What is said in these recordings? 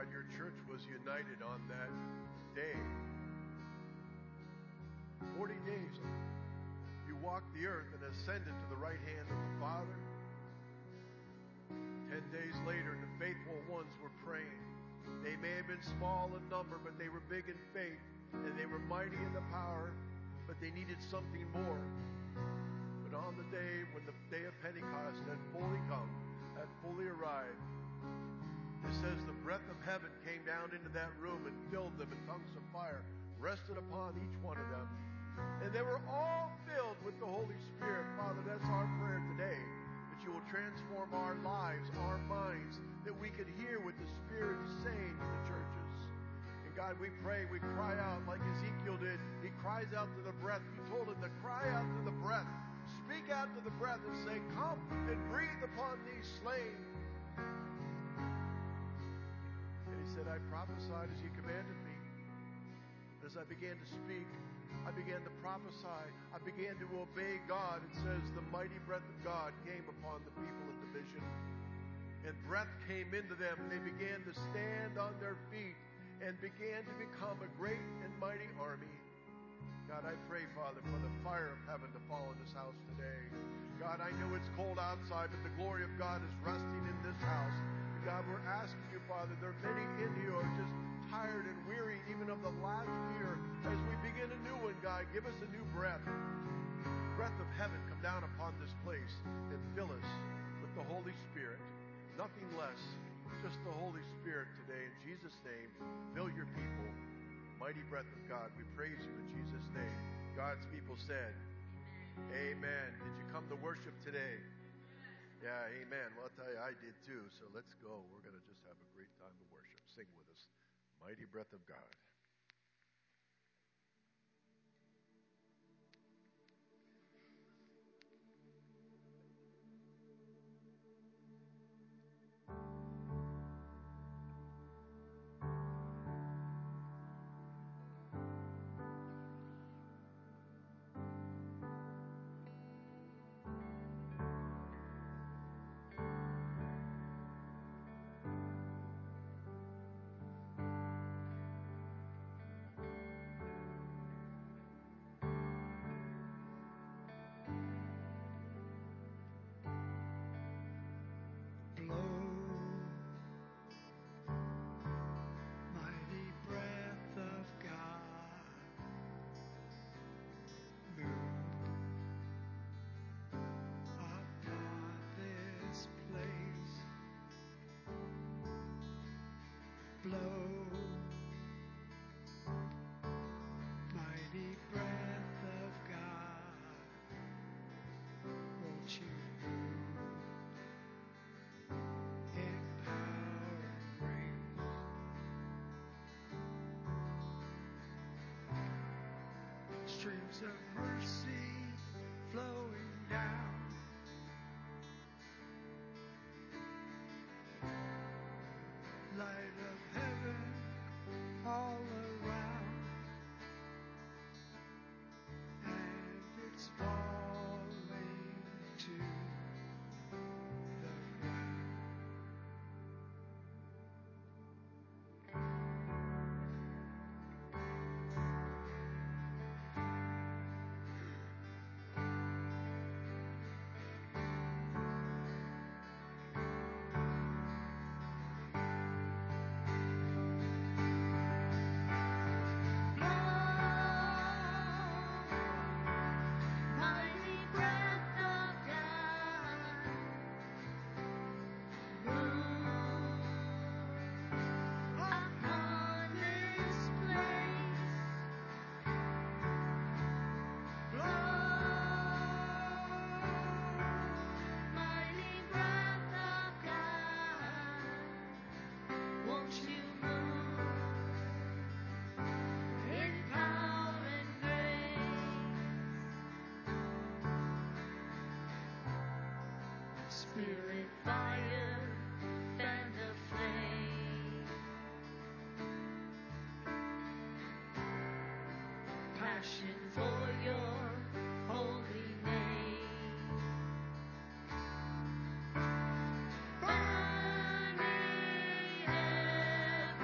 God, your church was united on that day. 40 days you walked the earth and ascended to the right hand of the Father. 10 days later, the faithful ones were praying. They may have been small in number, but they were big in faith, and they were mighty in the power, but they needed something more. But on the day when the day of Pentecost had fully come, had fully arrived, it says the breath of heaven came down into that room and filled them, and tongues of fire rested upon each one of them. And they were all filled with the Holy Spirit. Father, that's our prayer today, that you will transform our lives, our minds, that we could hear what the Spirit is saying to the churches. And God, we pray, we cry out like Ezekiel did. He cries out to the breath. You told him to cry out to the breath. Speak out to the breath and say, come and breathe upon these slain. And he said, I prophesied as you commanded me. As I began to speak, I began to prophesy. I began to obey God. It says the mighty breath of God came upon the people at the vision. And breath came into them. And they began to stand on their feet and began to become a great and mighty army. God, I pray, Father, for the fire of heaven to fall in this house today. God, I know it's cold outside, but the glory of God is resting in this house. And God, we're asking you, Father, there are many in here who are just tired and weary even of the last year. As we begin a new one, God, give us a new breath. Breath of heaven come down upon this place and fill us with the Holy Spirit. Nothing less, just the Holy Spirit today. In Jesus' name, fill your people. Mighty breath of God, we praise you in Jesus' name. God's people said, amen. Did you come to worship today? Yeah, amen. Well, I'll tell you, I did too. So let's go. We're going to just have a great time of worship. Sing with us. Mighty breath of God. Streams of mercy flowing down, light of heaven all around, and it's falling to the ground. Spirit, fire, fan the flame. Passion for your holy name. Burning everywhere.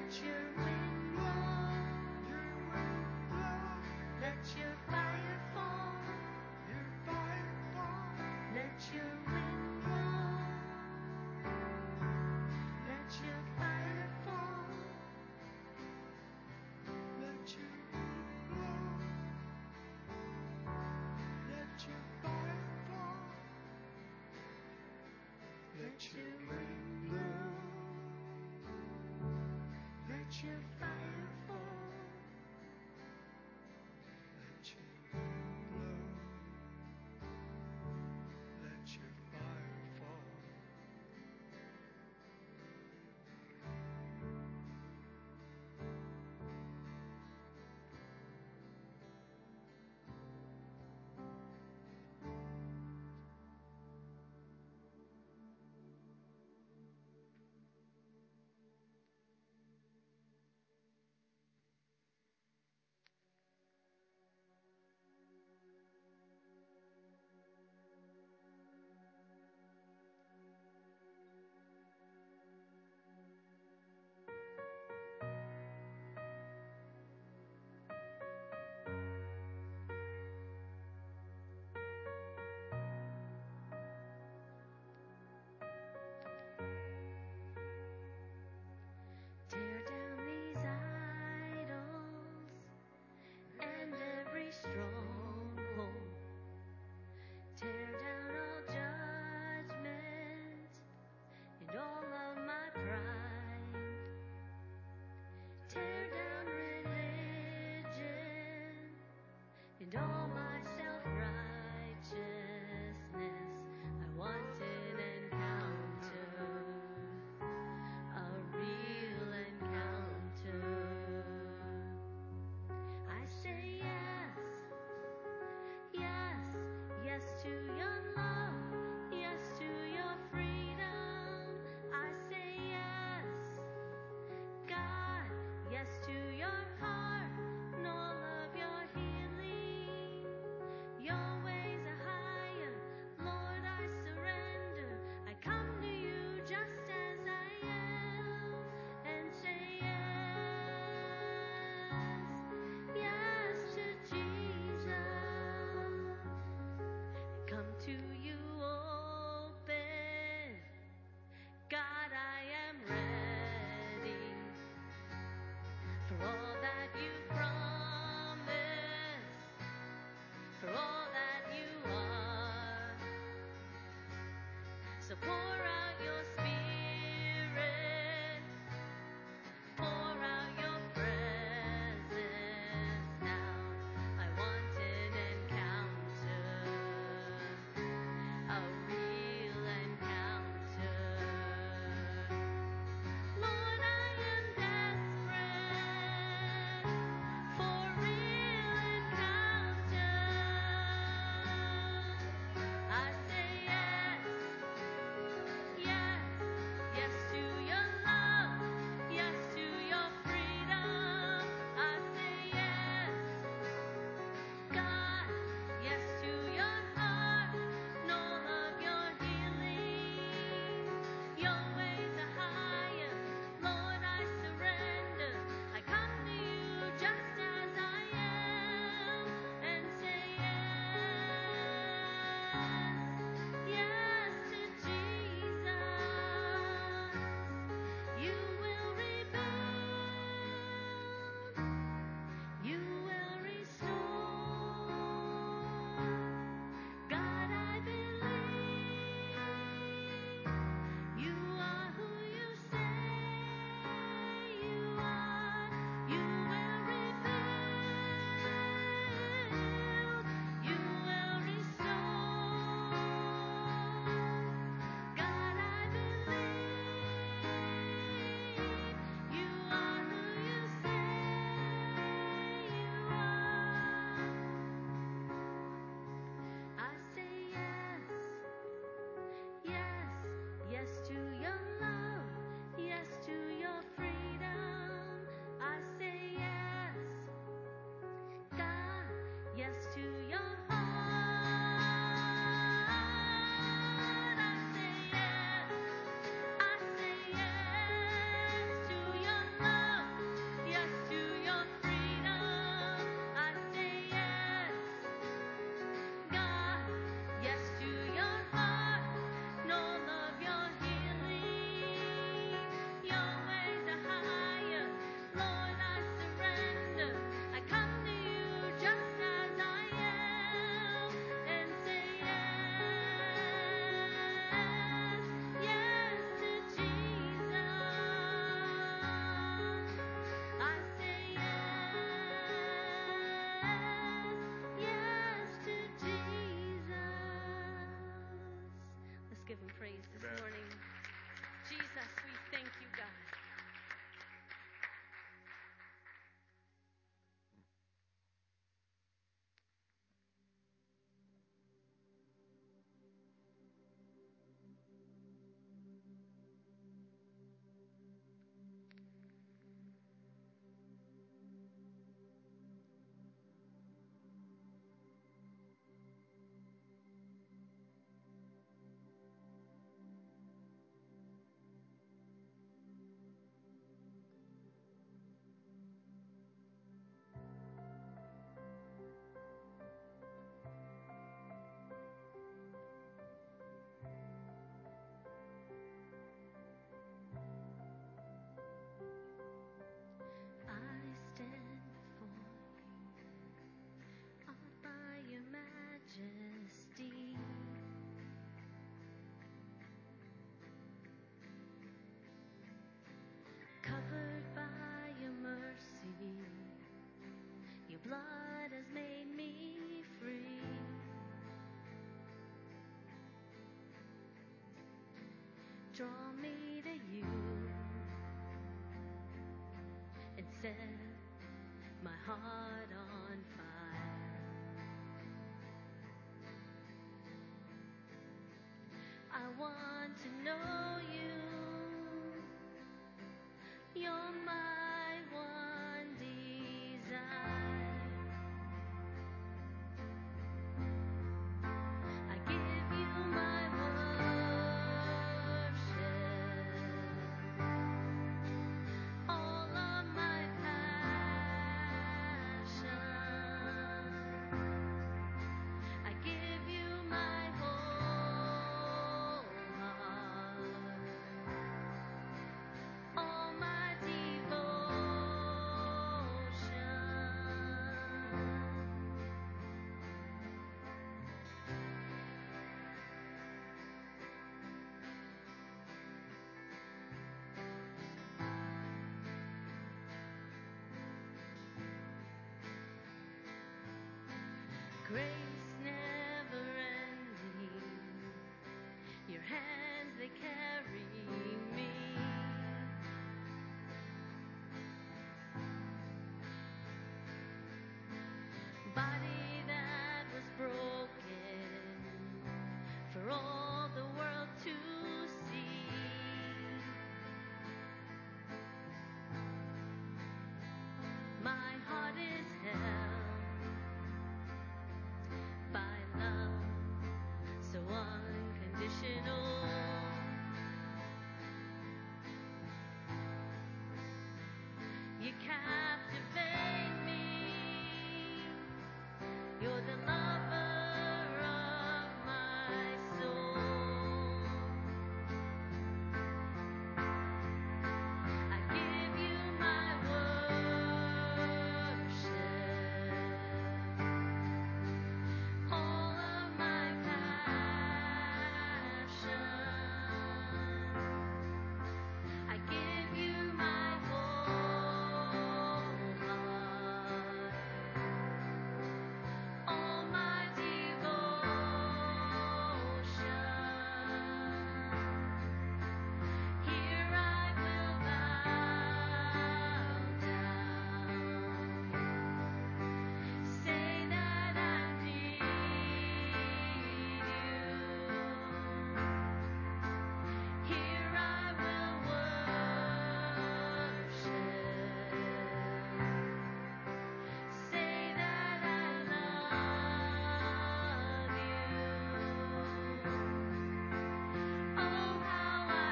your wind blow. Let your fire fall. Let your wind blow. Let your fire fall. Let your wind blow. Let your fire fall. Let your wind blow. Let your draw me to you and set my heart on fire. I want to know you. You're my one desire. I give you my worship, all of my passion. I give you my whole heart, all my devotion. Grace never ending, your hands they carry me. Body that was broken for all the world to see. My heart is held by love so unconditional. You captivate me. You're the lover of my soul. I give you my worship, all of my passion. I give you my whole heart, all my devotion. Here I will bow down, say that I need you. Here I will worship, say that I love you. Oh, how I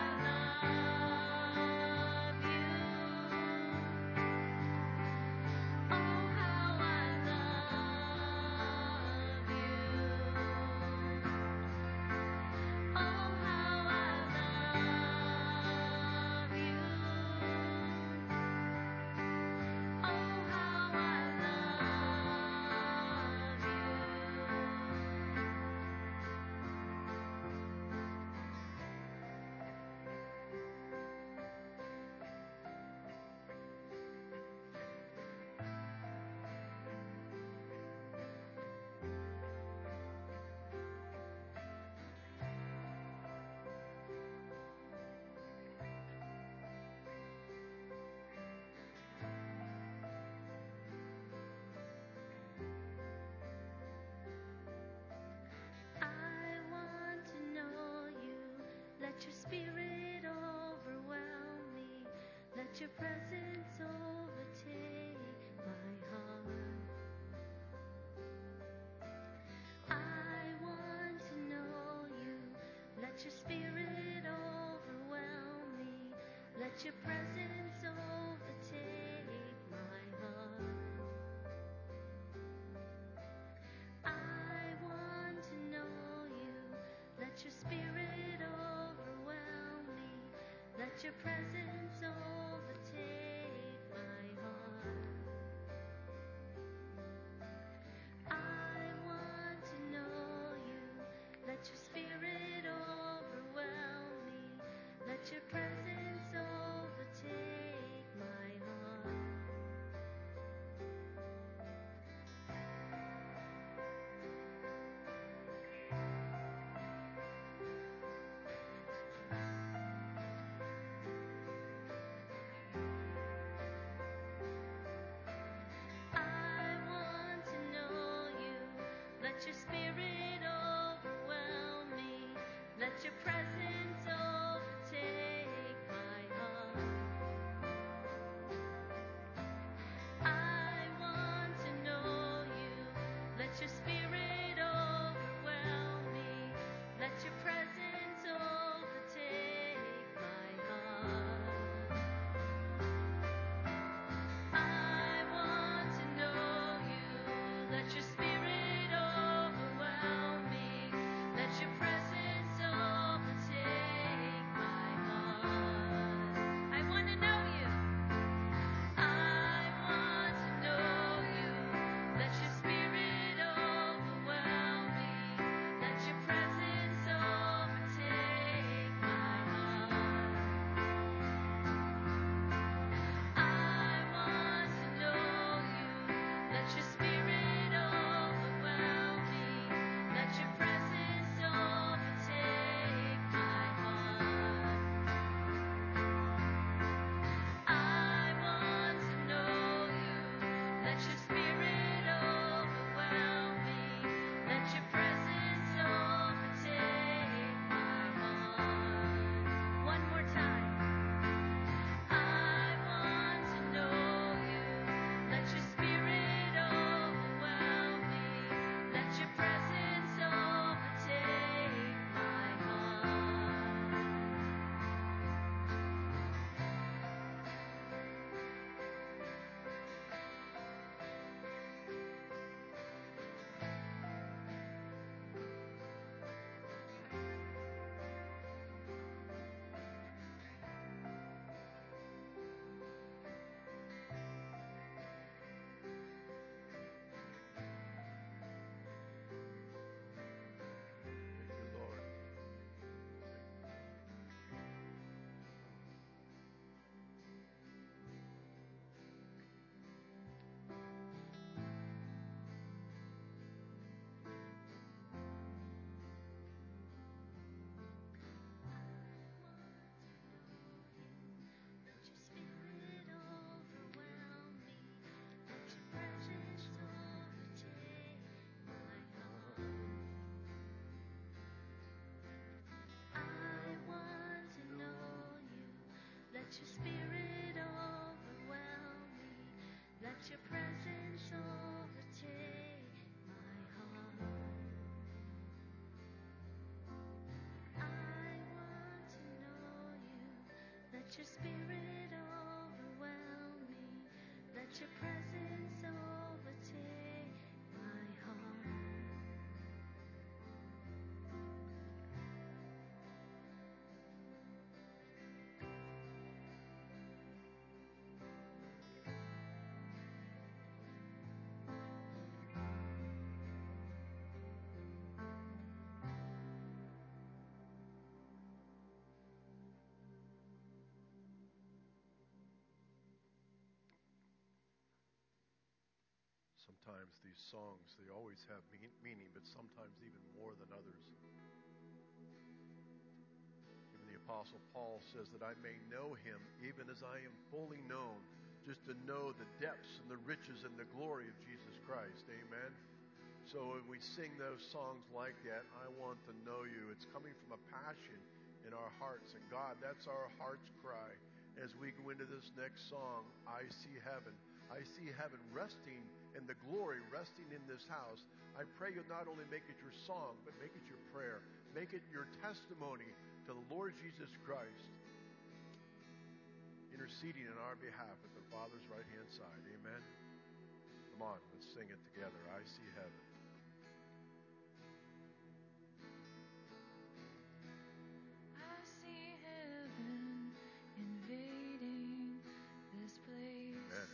love you. Oh, how I love you. Oh, how I love you. Oh, how I love you. I want to know you. Let your spirit overwhelm me. Let your presence overtake my heart. I want to know you. Let your spirit overwhelm me. Let your presence overtake my heart. I want to know you. Let your spirit overwhelm me. Let your presence overtake my heart. I want to know you. Let your spirit overwhelm me. Let your presence overtake my heart. your spirit overwhelm me. Let your presence overtake my heart. I want to know you. Let your spirit overwhelm me. Let your presence overtake my heart. Sometimes these songs, they always have meaning, but sometimes even more than others. Even the Apostle Paul says that I may know him even as I am fully known, just to know the depths and the riches and the glory of Jesus Christ. Amen. So when we sing those songs like that, I want to know you. It's coming from a passion in our hearts. And God, that's our heart's cry. As we go into this next song, I see heaven. I see heaven resting in the glory, resting in this house. I pray you'll not only make it your song, but make it your prayer. Make it your testimony to the Lord Jesus Christ, interceding in our behalf at the Father's right-hand side. Amen. Come on, let's sing it together. I see heaven. I see heaven invading this place. Amen.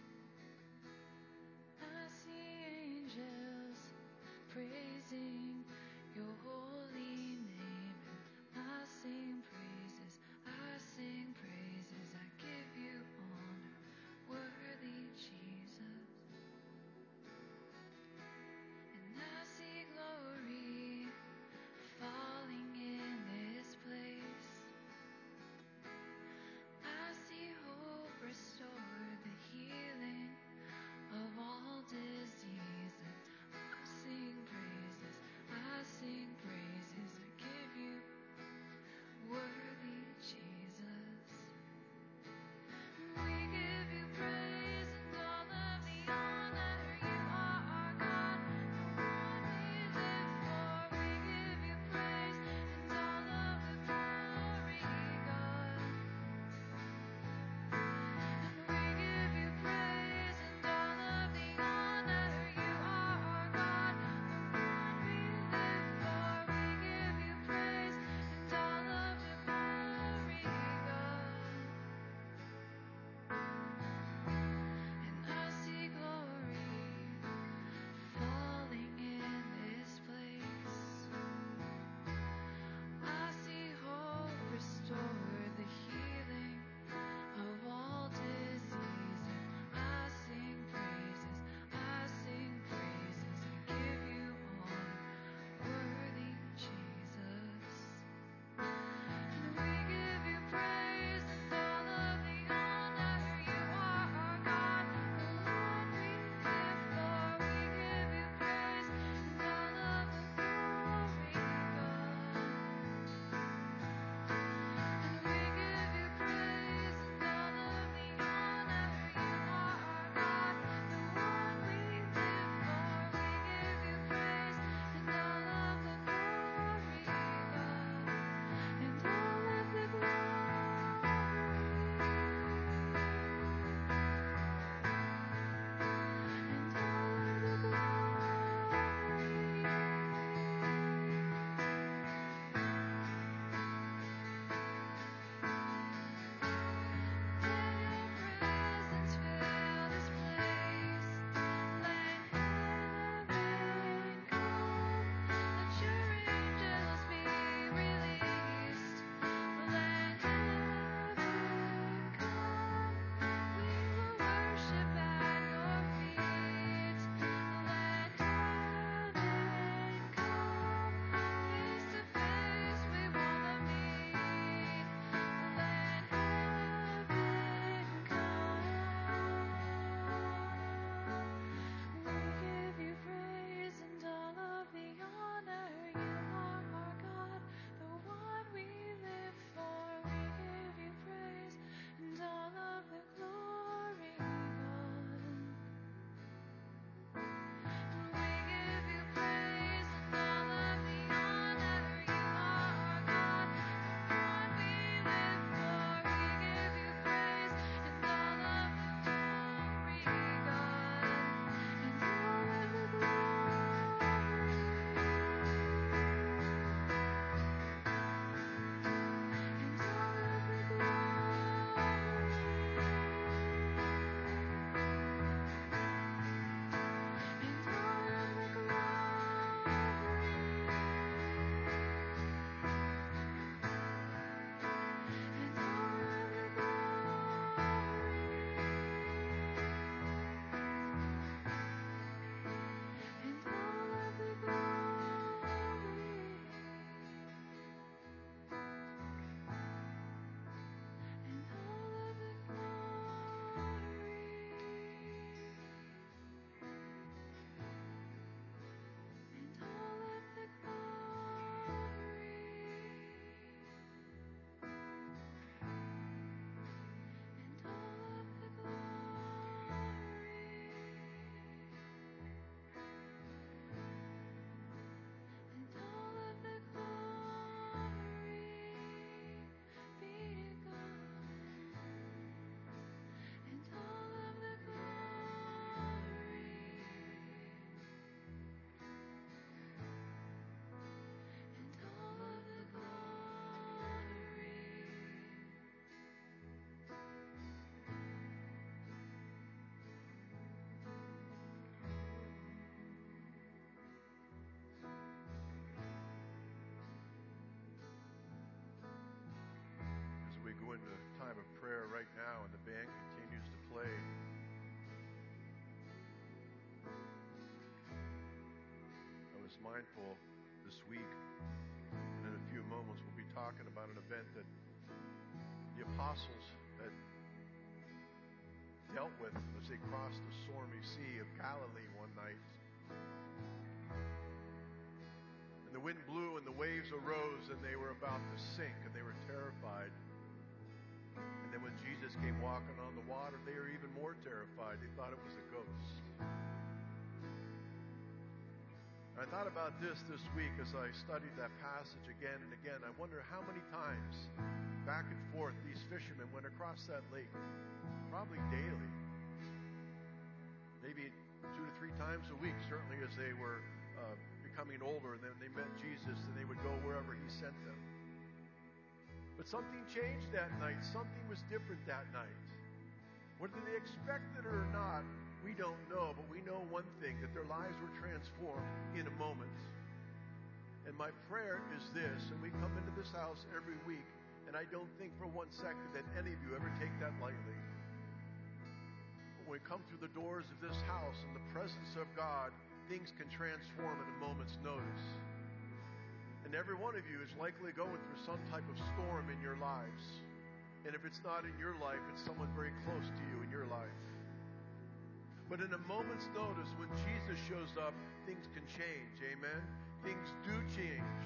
I see angels praising your holy name. I sing praises, I sing praises. I give you honor, worthy Jesus. was mindful this week, and in a few moments we'll be talking about an event that the apostles had dealt with as they crossed the stormy sea of Galilee one night. And the wind blew and the waves arose and they were about to sink and they were terrified. And then when Jesus came walking on the water, they were even more terrified. They thought it was a ghost. And I thought about this week as I studied that passage again and again. I wonder how many times back and forth these fishermen went across that lake. Probably daily. Maybe 2 to 3 times a week, certainly as they were becoming older, and then they met Jesus and they would go wherever he sent them. But something changed that night. Something was different that night. Whether they expected it or not, we don't know, but we know one thing, that their lives were transformed in a moment. And my prayer is this, and we come into this house every week, and I don't think for 1 second that any of you ever take that lightly. But when we come through the doors of this house in the presence of God, things can transform at a moment's notice. And every one of you is likely going through some type of storm in your lives. And if it's not in your life, it's someone very close to you in your life. But in a moment's notice, when Jesus shows up, things can change. Amen? Things do change.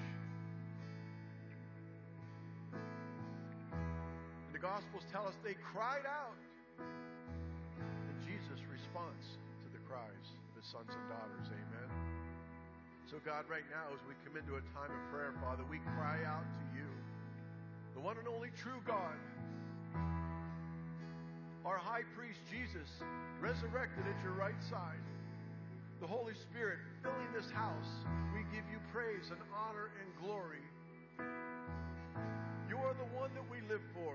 And the Gospels tell us they cried out. And Jesus responds to the cries of his sons and daughters. Amen? So God, right now, as we come into a time of prayer, Father, we cry out to you, the one and only true God, our high priest Jesus, resurrected at your right side, the Holy Spirit filling this house. We give you praise and honor and glory. You are the one that we live for.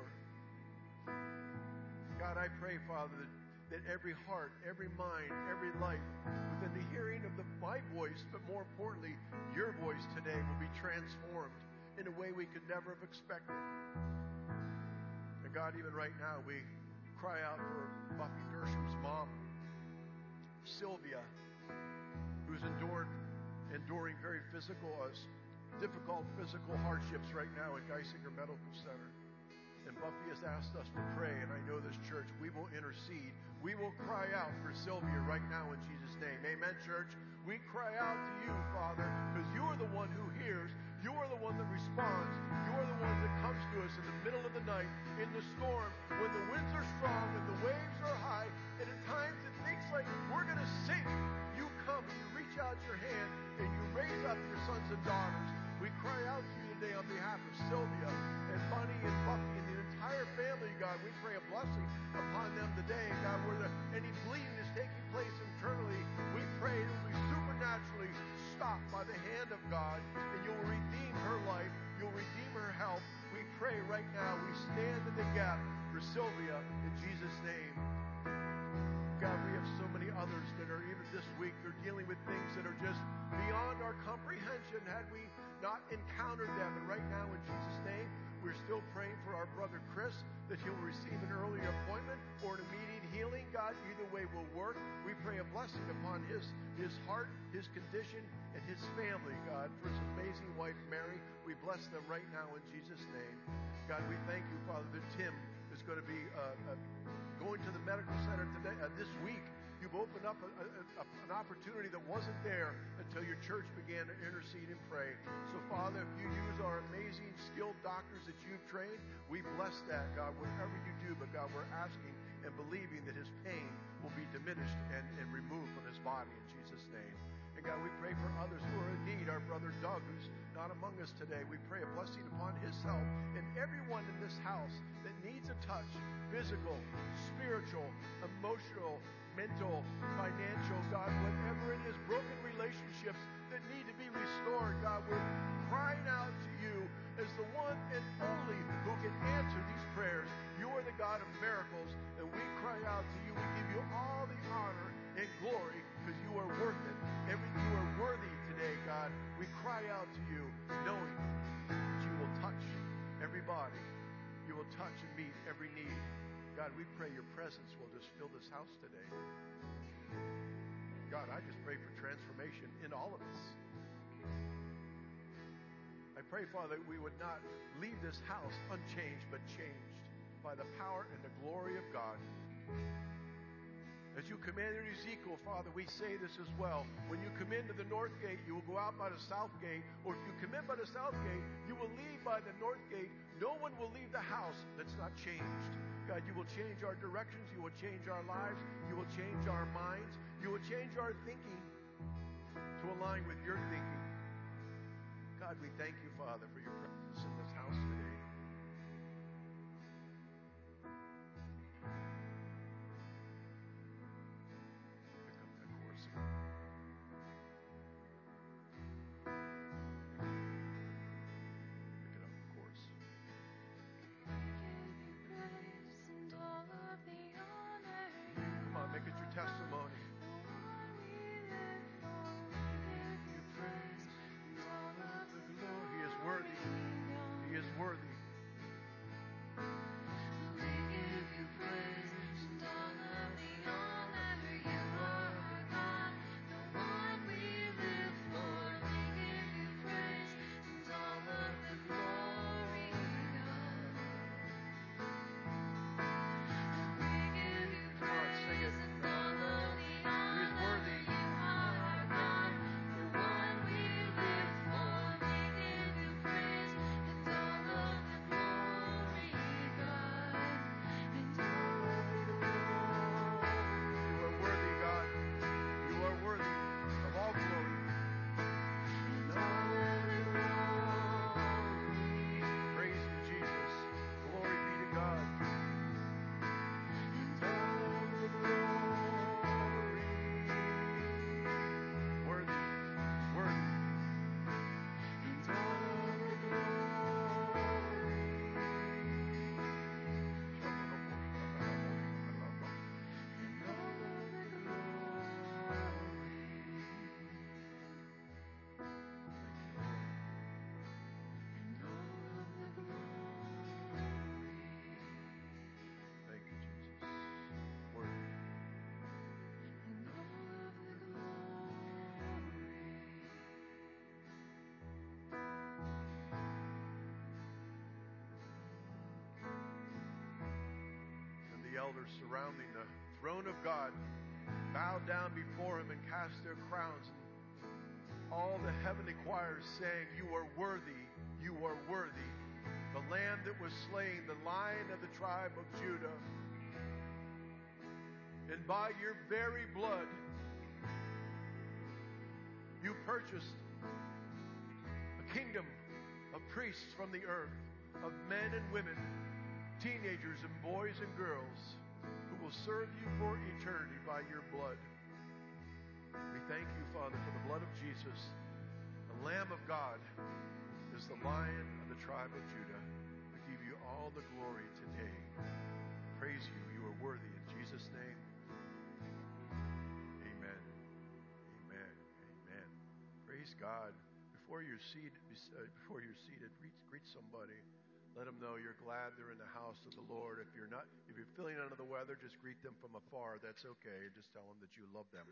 God, I pray, Father, that every heart, every mind, every life within the hearing of my voice, but more importantly, your voice today will be transformed in a way we could never have expected. And God, even right now, we cry out for Buffy Dersham's mom, Sylvia, who's enduring very difficult physical hardships right now at Geisinger Medical Center. And Buffy has asked us to pray, and I know this church, we will intercede. We will cry out for Sylvia right now in Jesus' name. Amen, church? We cry out to you, Father, because you are the one who hears. You are the one that responds. You are the one that comes to us in the middle of the night, in the storm, when the winds are strong and the waves are high, and at times it thinks like we're going to sink. You come and you reach out your hand and you raise up your sons and daughters. We cry out to you today on behalf of Sylvia and Bunny and Buffy and the entire family, God. We pray a blessing upon them today, God, where any bleeding is taking place internally, we pray it will be supernaturally stopped by the hand of God, and you'll redeem her life, you'll redeem her health. We pray right now, we stand in the gap for Sylvia in Jesus' name. God, we have so many others that are even this week, they're dealing with things that are just beyond our comprehension had we not encountered them. And right now, in Jesus' name, we're still praying for our brother Chris, that he'll receive an earlier appointment or an immediate healing. God, either way will work. We pray a blessing upon his heart, his condition, and his family, God, for his amazing wife, Mary. We bless them right now in Jesus' name. God, we thank you, Father, that Tim is going to be going to the medical center today, this week. You've opened up an opportunity that wasn't there until your church began to intercede and pray. So, Father, if you use our amazing, skilled doctors that you've trained, we bless that, God, whatever you do. But, God, we're asking and believing that his pain will be diminished and removed from his body in Jesus' name. And, God, we pray for others who are in need. Our brother Doug, who's not among us today, we pray a blessing upon his health and everyone in this house that needs a touch, physical, spiritual, emotional, mental, financial, God, whatever it is, broken relationships that need to be restored, God, we're crying out to you as the one and only who can answer these prayers. You are the God of miracles, and we cry out to you. We give you all the honor and glory because you are worth it. You are worthy today, God. We cry out to you knowing that you will touch every body. You will touch and meet every need. God, we pray your presence will just fill this house today. God, I just pray for transformation in all of us. I pray, Father, that we would not leave this house unchanged, but changed by the power and the glory of God. As you commanded Ezekiel, Father, we say this as well. When you come into the north gate, you will go out by the south gate. Or if you come in by the south gate, you will leave by the north gate. No one will leave the house that's not changed. God, you will change our directions. You will change our lives. You will change our minds. You will change our thinking to align with your thinking. God, we thank you, Father, for your presence in this house today. Pick up that chorus again. Pick it up, the chorus. Come on, make it your testimony. He is worthy. He is worthy. Elders surrounding the throne of God bowed down before him and cast their crowns. And all the heavenly choirs sang, "You are worthy, you are worthy. The Lamb that was slain, the Lion of the tribe of Judah. And by your very blood, you purchased a kingdom of priests from the earth, of men and women, teenagers and boys and girls who will serve you for eternity by your blood." We thank you, Father, for the blood of Jesus. The Lamb of God is the Lion of the tribe of Judah. We give you all the glory today. Praise you. You are worthy. In Jesus' name, amen. Amen. Amen. Praise God. Before you're seated, greet somebody. Let them know you're glad they're in the house of the Lord. If you're feeling under the weather, just greet them from afar. That's okay. Just tell them that you love them.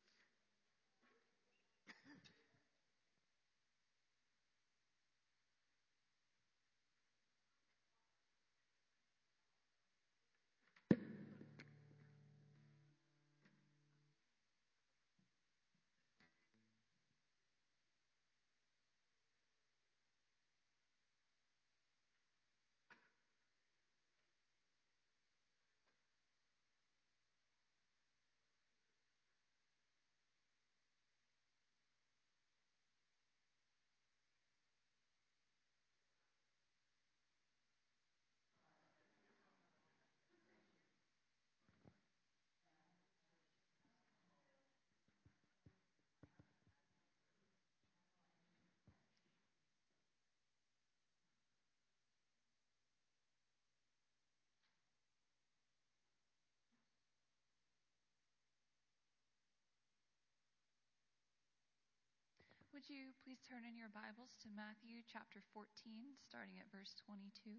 Would you please turn in your Bibles to Matthew chapter 14, starting at verse 22?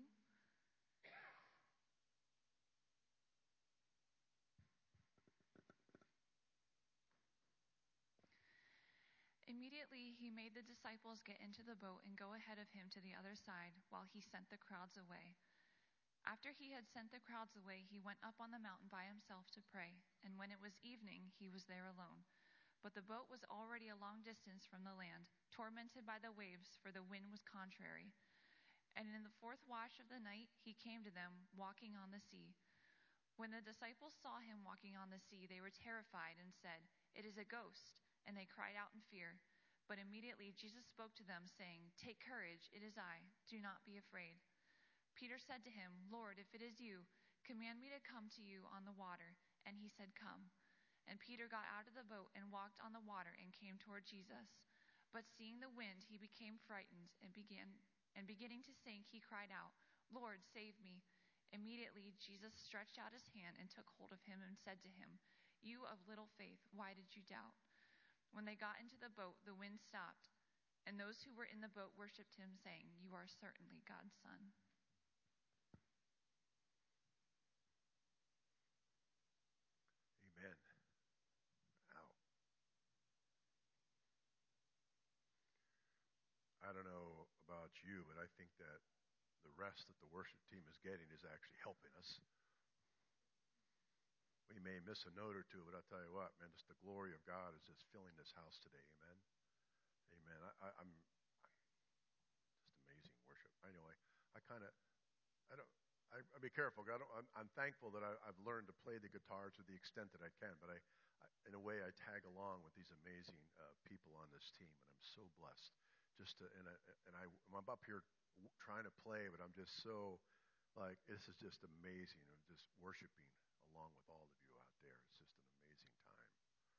In Immediately he made the disciples get into the boat and go ahead of him to the other side while he sent the crowds away. After he had sent the crowds away, he went up on the mountain by himself to pray, and when it was evening, he was there alone. But the boat was already a long distance from the land, tormented by the waves, for the wind was contrary. And in the fourth watch of the night, he came to them, walking on the sea. When the disciples saw him walking on the sea, they were terrified and said, "It is a ghost," and they cried out in fear. But immediately Jesus spoke to them, saying, "Take courage, it is I. Do not be afraid." Peter said to him, "Lord, if it is you, command me to come to you on the water." And he said, "Come." And Peter got out of the boat and walked on the water and came toward Jesus. But seeing the wind, he became frightened and beginning to sink, he cried out, "Lord, save me." Immediately Jesus stretched out his hand and took hold of him and said to him, "You of little faith, why did you doubt?" When they got into the boat, the wind stopped, and those who were in the boat worshipped him, saying, "You are certainly God's Son." Amen. Wow. I don't know about you, but I think that the rest that the worship team is getting is actually helping us. We may miss a note or two, but I'll tell you what, man, just the glory of God is just filling this house today. Amen. Amen. I'm just amazing worship. I know I be careful. I'm thankful that I've learned to play the guitar to the extent that I can, but in a way, I tag along with these amazing people on this team, and I'm so blessed. I'm up here trying to play, but I'm just so this is just amazing. I'm just worshiping along with all of you out there. It's just an amazing time.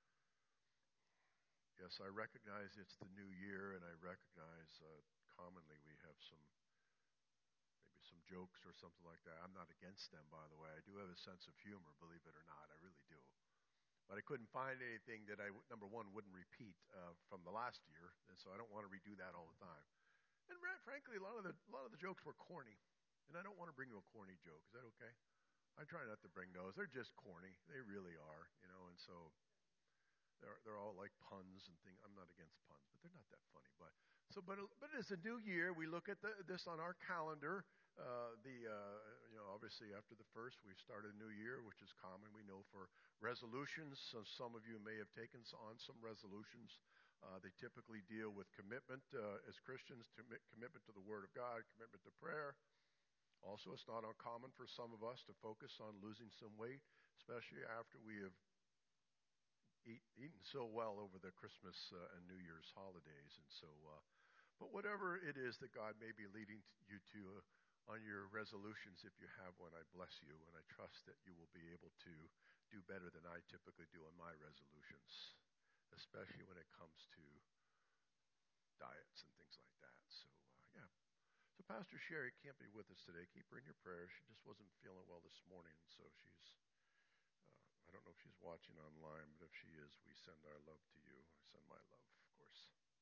Yes, I recognize it's the new year, and I recognize commonly we have maybe some jokes or something like that. I'm not against them, by the way. I do have a sense of humor, believe it or not. I really do. But I couldn't find anything that number one, wouldn't repeat from the last year, and so I don't want to redo that all the time. And frankly, a lot of the jokes were corny, and I don't want to bring you a corny joke. Is that okay? I try not to bring those. They're just corny. They really are, and so they're all like puns and things. I'm not against puns, but they're not that funny. But it's a new year. We look at this on our calendar. Obviously after the first, we've started a new year, which is common, we know, for resolutions. So some of you may have taken on some resolutions. They typically deal with commitment as Christians, commitment to the Word of God, commitment to prayer. Also, it's not uncommon for some of us to focus on losing some weight, especially after we have eaten so well over the Christmas and New Year's holidays. And so, but whatever it is that God may be leading you to on your resolutions, if you have one, I bless you, and I trust that you will be able to do better than I typically do on my resolutions, especially when it comes to diets and things like that. So, yeah. So Pastor Sherry can't be with us today. Keep her in your prayers. She just wasn't feeling well this morning, so she's, I don't know if she's watching online, but if she is, we send our love to you. I send my love, of course.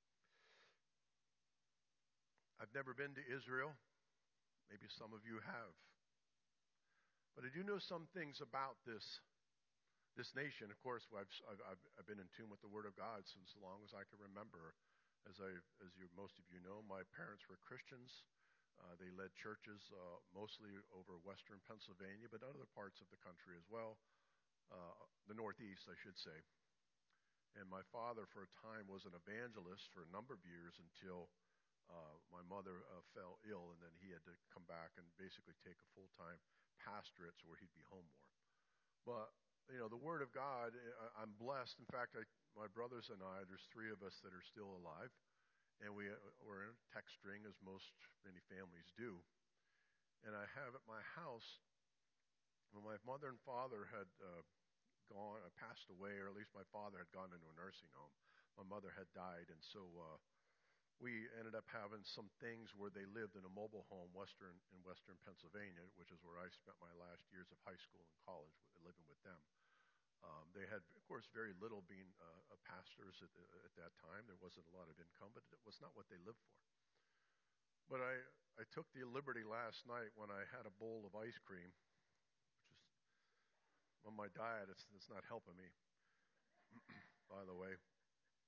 I've never been to Israel. Maybe some of you have. But I do know some things about this nation. Of course, I've been in tune with the Word of God since as long as I can remember. Most of you know, my parents were Christians. They led churches mostly over western Pennsylvania, but other parts of the country as well. The Northeast, I should say. And my father, for a time, was an evangelist for a number of years until my mother fell ill, and then he had to come back and basically take a full-time pastorate where he'd be home more. But, the Word of God, I'm blessed. In fact, my brothers and I, there's three of us that are still alive, and we're in a text string, as many families do. And I have at my house, when my mother and father had passed away, or at least my father had gone into a nursing home. My mother had died, and so we ended up having some things where they lived in a mobile home in western Pennsylvania, which is where I spent my last years of high school and college, living with them. They had, of course, very little being pastors at that time. There wasn't a lot of income, but it was not what they lived for. But I took the liberty last night when I had a bowl of ice cream, which is on my diet. It's not helping me, by the way.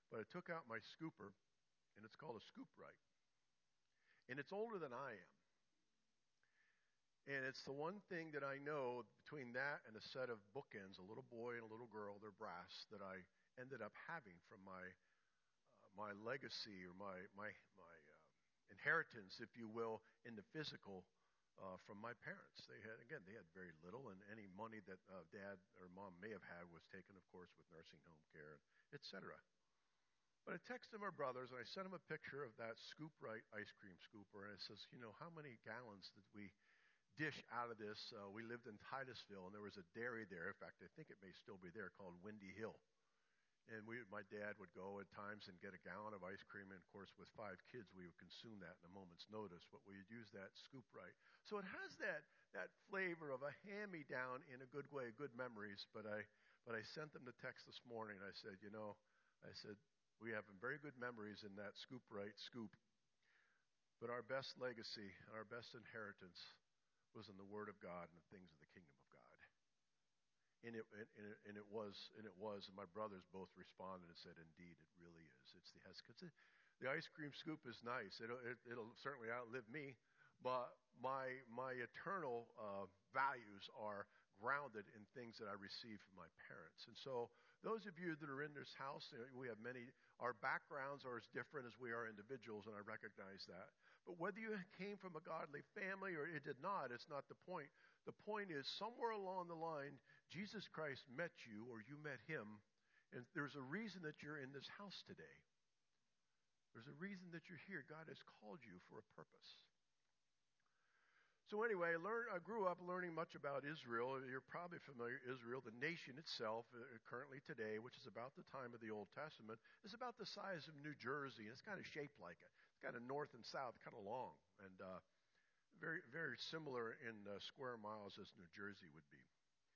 But I took out my scooper, and it's called a ScoopRite. And it's older than I am. And it's the one thing that I know between that and a set of bookends, a little boy and a little girl, they're brass, that I ended up having from my legacy or my inheritance, if you will, in the physical from my parents. They had very little, and any money that dad or mom may have had was taken, of course, with nursing home care, etc. But I texted my brothers, and I sent them a picture of that ScoopRite ice cream scooper, and it says, how many gallons did we dish out of this? We lived in Titusville, and there was a dairy there. In fact, I think it may still be there, called Windy Hill. And my dad would go at times and get a gallon of ice cream. And, of course, with 5 kids, we would consume that in a moment's notice. But we would use that ScoopRite. So it has that flavor of a hand-me-down in a good way, good memories. But I sent them the text this morning. I said, we have very good memories in that ScoopRite scoop. But our best legacy, our best inheritance was in the Word of God and the things of the kingdom of God. And it was, and my brothers both responded and said, "Indeed, it really is. Because the ice cream scoop is nice. It'll certainly outlive me, but my eternal values are grounded in things that I received from my parents." And so, those of you that are in this house, we have many. Our backgrounds are as different as we are individuals, and I recognize that. But whether you came from a godly family or it did not, it's not the point. The point is, somewhere along the line, Jesus Christ met you or you met him, and there's a reason that you're in this house today. There's a reason that you're here. God has called you for a purpose. So anyway, I grew up learning much about Israel. You're probably familiar with Israel. The nation itself, currently today, which is about the time of the Old Testament, is about the size of New Jersey. It's kind of shaped like it. It's kind of north and south, kind of long, and very, very similar in square miles as New Jersey would be.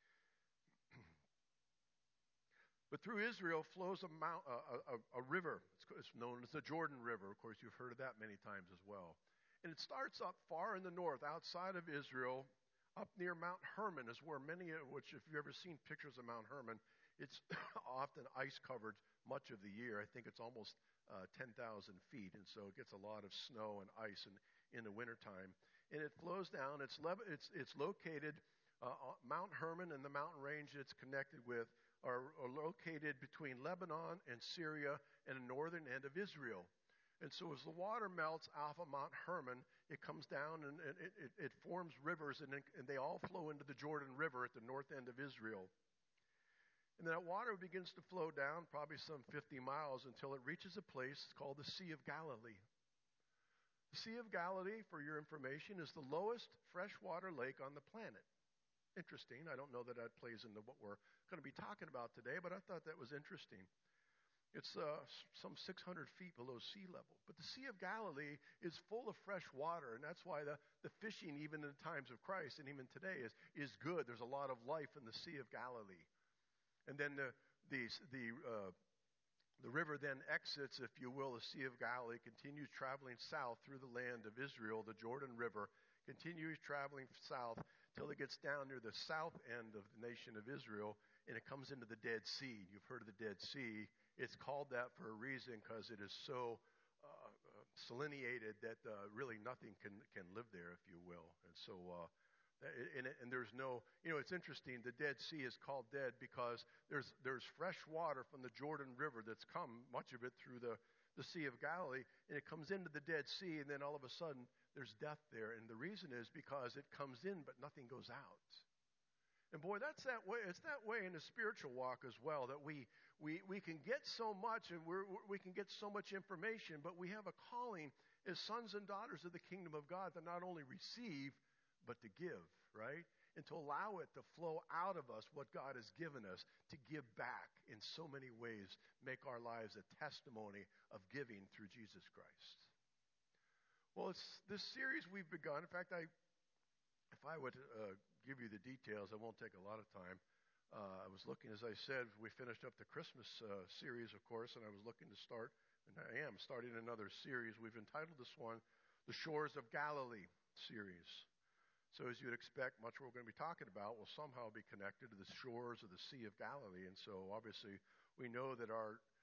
But through Israel flows a river. It's known as the Jordan River. Of course, you've heard of that many times as well. And it starts up far in the north, outside of Israel, up near Mount Hermon is where which if you've ever seen pictures of Mount Hermon, it's often ice-covered much of the year. I think it's almost 10,000 feet, and so it gets a lot of snow and ice in the wintertime. And it flows down. It's located, Mount Hermon and the mountain range it's connected with are located between Lebanon and Syria and the northern end of Israel. And so as the water melts off of Mount Hermon, it comes down and it forms rivers, and they all flow into the Jordan River at the north end of Israel. And that water begins to flow down probably some 50 miles until it reaches a place called the Sea of Galilee. The Sea of Galilee, for your information, is the lowest freshwater lake on the planet. Interesting. I don't know that plays into what we're going to be talking about today, but I thought that was interesting. It's some 600 feet below sea level. But the Sea of Galilee is full of fresh water, and that's why the fishing, even in the times of Christ and even today, is good. There's a lot of life in the Sea of Galilee. And then the river then exits, if you will, the Sea of Galilee, continues traveling south through the land of Israel. The Jordan River continues traveling south till it gets down near the south end of the nation of Israel, and it comes into the Dead Sea. You've heard of the Dead Sea. It's called that for a reason, because it is so seleniated that really nothing can live there, if you will. And so, and there's no, it's interesting. The Dead Sea is called dead because there's fresh water from the Jordan River that's come, much of it through the Sea of Galilee, and it comes into the Dead Sea, and then all of a sudden there's death there. And the reason is because it comes in, but nothing goes out. And boy, that's that way. It's that way in the spiritual walk as well, that we can get so much and we can get so much information, but we have a calling as sons and daughters of the kingdom of God to not only receive, but to give, right? And to allow it to flow out of us what God has given us, to give back in so many ways, make our lives a testimony of giving through Jesus Christ. Well, it's this series we've begun. In fact, if I would give you the details, I won't take a lot of time. I was looking, as I said, we finished up the Christmas series, of course, and I was looking to start, and I am starting another series. We've entitled this one, The Shores of Galilee series. So as you'd expect, much what we're going to be talking about will somehow be connected to the shores of the Sea of Galilee. And so obviously we know that our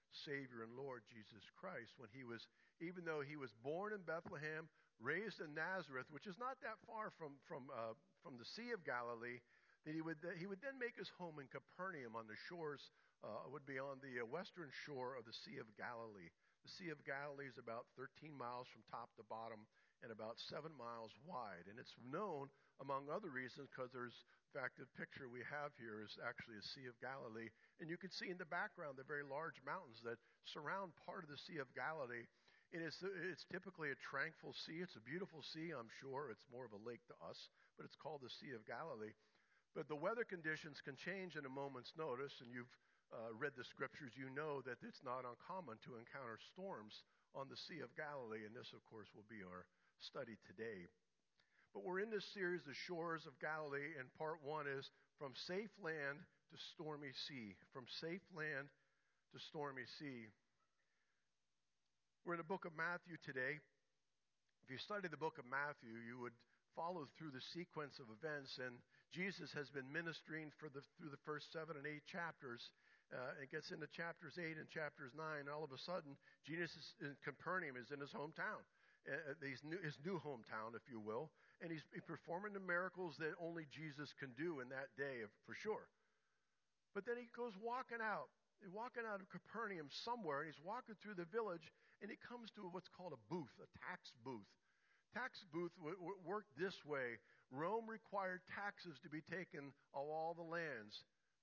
Savior and Lord Jesus Christ. When he was, even though he was born in Bethlehem, raised in Nazareth, which is not that far from the Sea of Galilee, that he would then make his home in Capernaum on the shores, would be on the western shore of the Sea of Galilee. The Sea of Galilee is about 13 miles from top to bottom and about 7 miles wide. And it's known, among other reasons, because there's, in fact, the picture we have here is actually a Sea of Galilee. And you can see in the background the very large mountains that surround part of the Sea of Galilee. And it's typically a tranquil sea. It's a beautiful sea, I'm sure. It's more of a lake to us, but it's called the Sea of Galilee. But the weather conditions can change in a moment's notice, and you've read the scriptures. You know that it's not uncommon to encounter storms on the Sea of Galilee, and this, of course, will be our study today. But we're in this series, The Shores of Galilee, and part one is From Safe Land to Stormy Sea. From Safe Land to Stormy Sea. We're in the book of Matthew today. If you study the book of Matthew, you would follow through the sequence of events, and Jesus has been ministering through the first 7 and 8 chapters. It gets into chapters 8 and chapters 9, and all of a sudden, Jesus is in Capernaum, is in his hometown. His new hometown, if you will, and he's performing the miracles that only Jesus can do in that day, for sure. But then he goes walking out of Capernaum somewhere, and he's walking through the village, and he comes to what's called a booth, a tax booth. Tax booth worked this way. Rome required taxes to be taken of all the lands.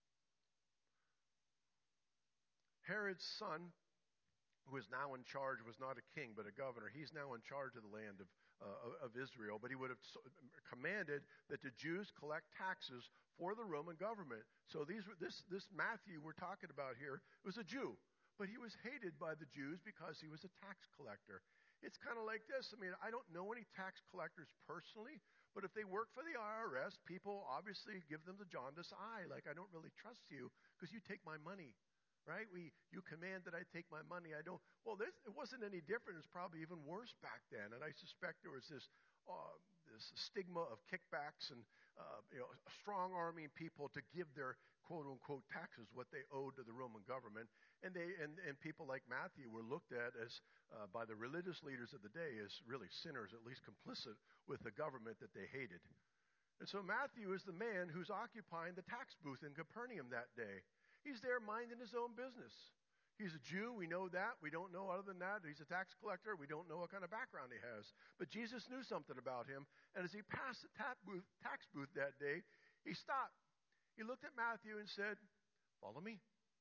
Herod's son, who is now in charge, was not a king but a governor. He's now in charge of the land of Israel. But he would have commanded that the Jews collect taxes for the Roman government. So this Matthew we're talking about here was a Jew. But he was hated by the Jews because he was a tax collector. It's kind of like this. I mean, I don't know any tax collectors personally, but if they work for the IRS, people obviously give them the jaundice eye. Like, I don't really trust you because you take my money. Right? You command that I take my money. I don't. Well, it wasn't any different. It's probably even worse back then. And I suspect there was this stigma of kickbacks and strong-arming people to give their quote-unquote taxes, what they owed to the Roman government. And people like Matthew were looked at as by the religious leaders of the day as really sinners, at least complicit with the government that they hated. And so Matthew is the man who's occupying the tax booth in Capernaum that day. He's there minding his own business. He's a Jew. We know that. We don't know other than that. He's a tax collector. We don't know what kind of background he has. But Jesus knew something about him. And as he passed the tax booth that day, he stopped. He looked at Matthew and said, "Follow me.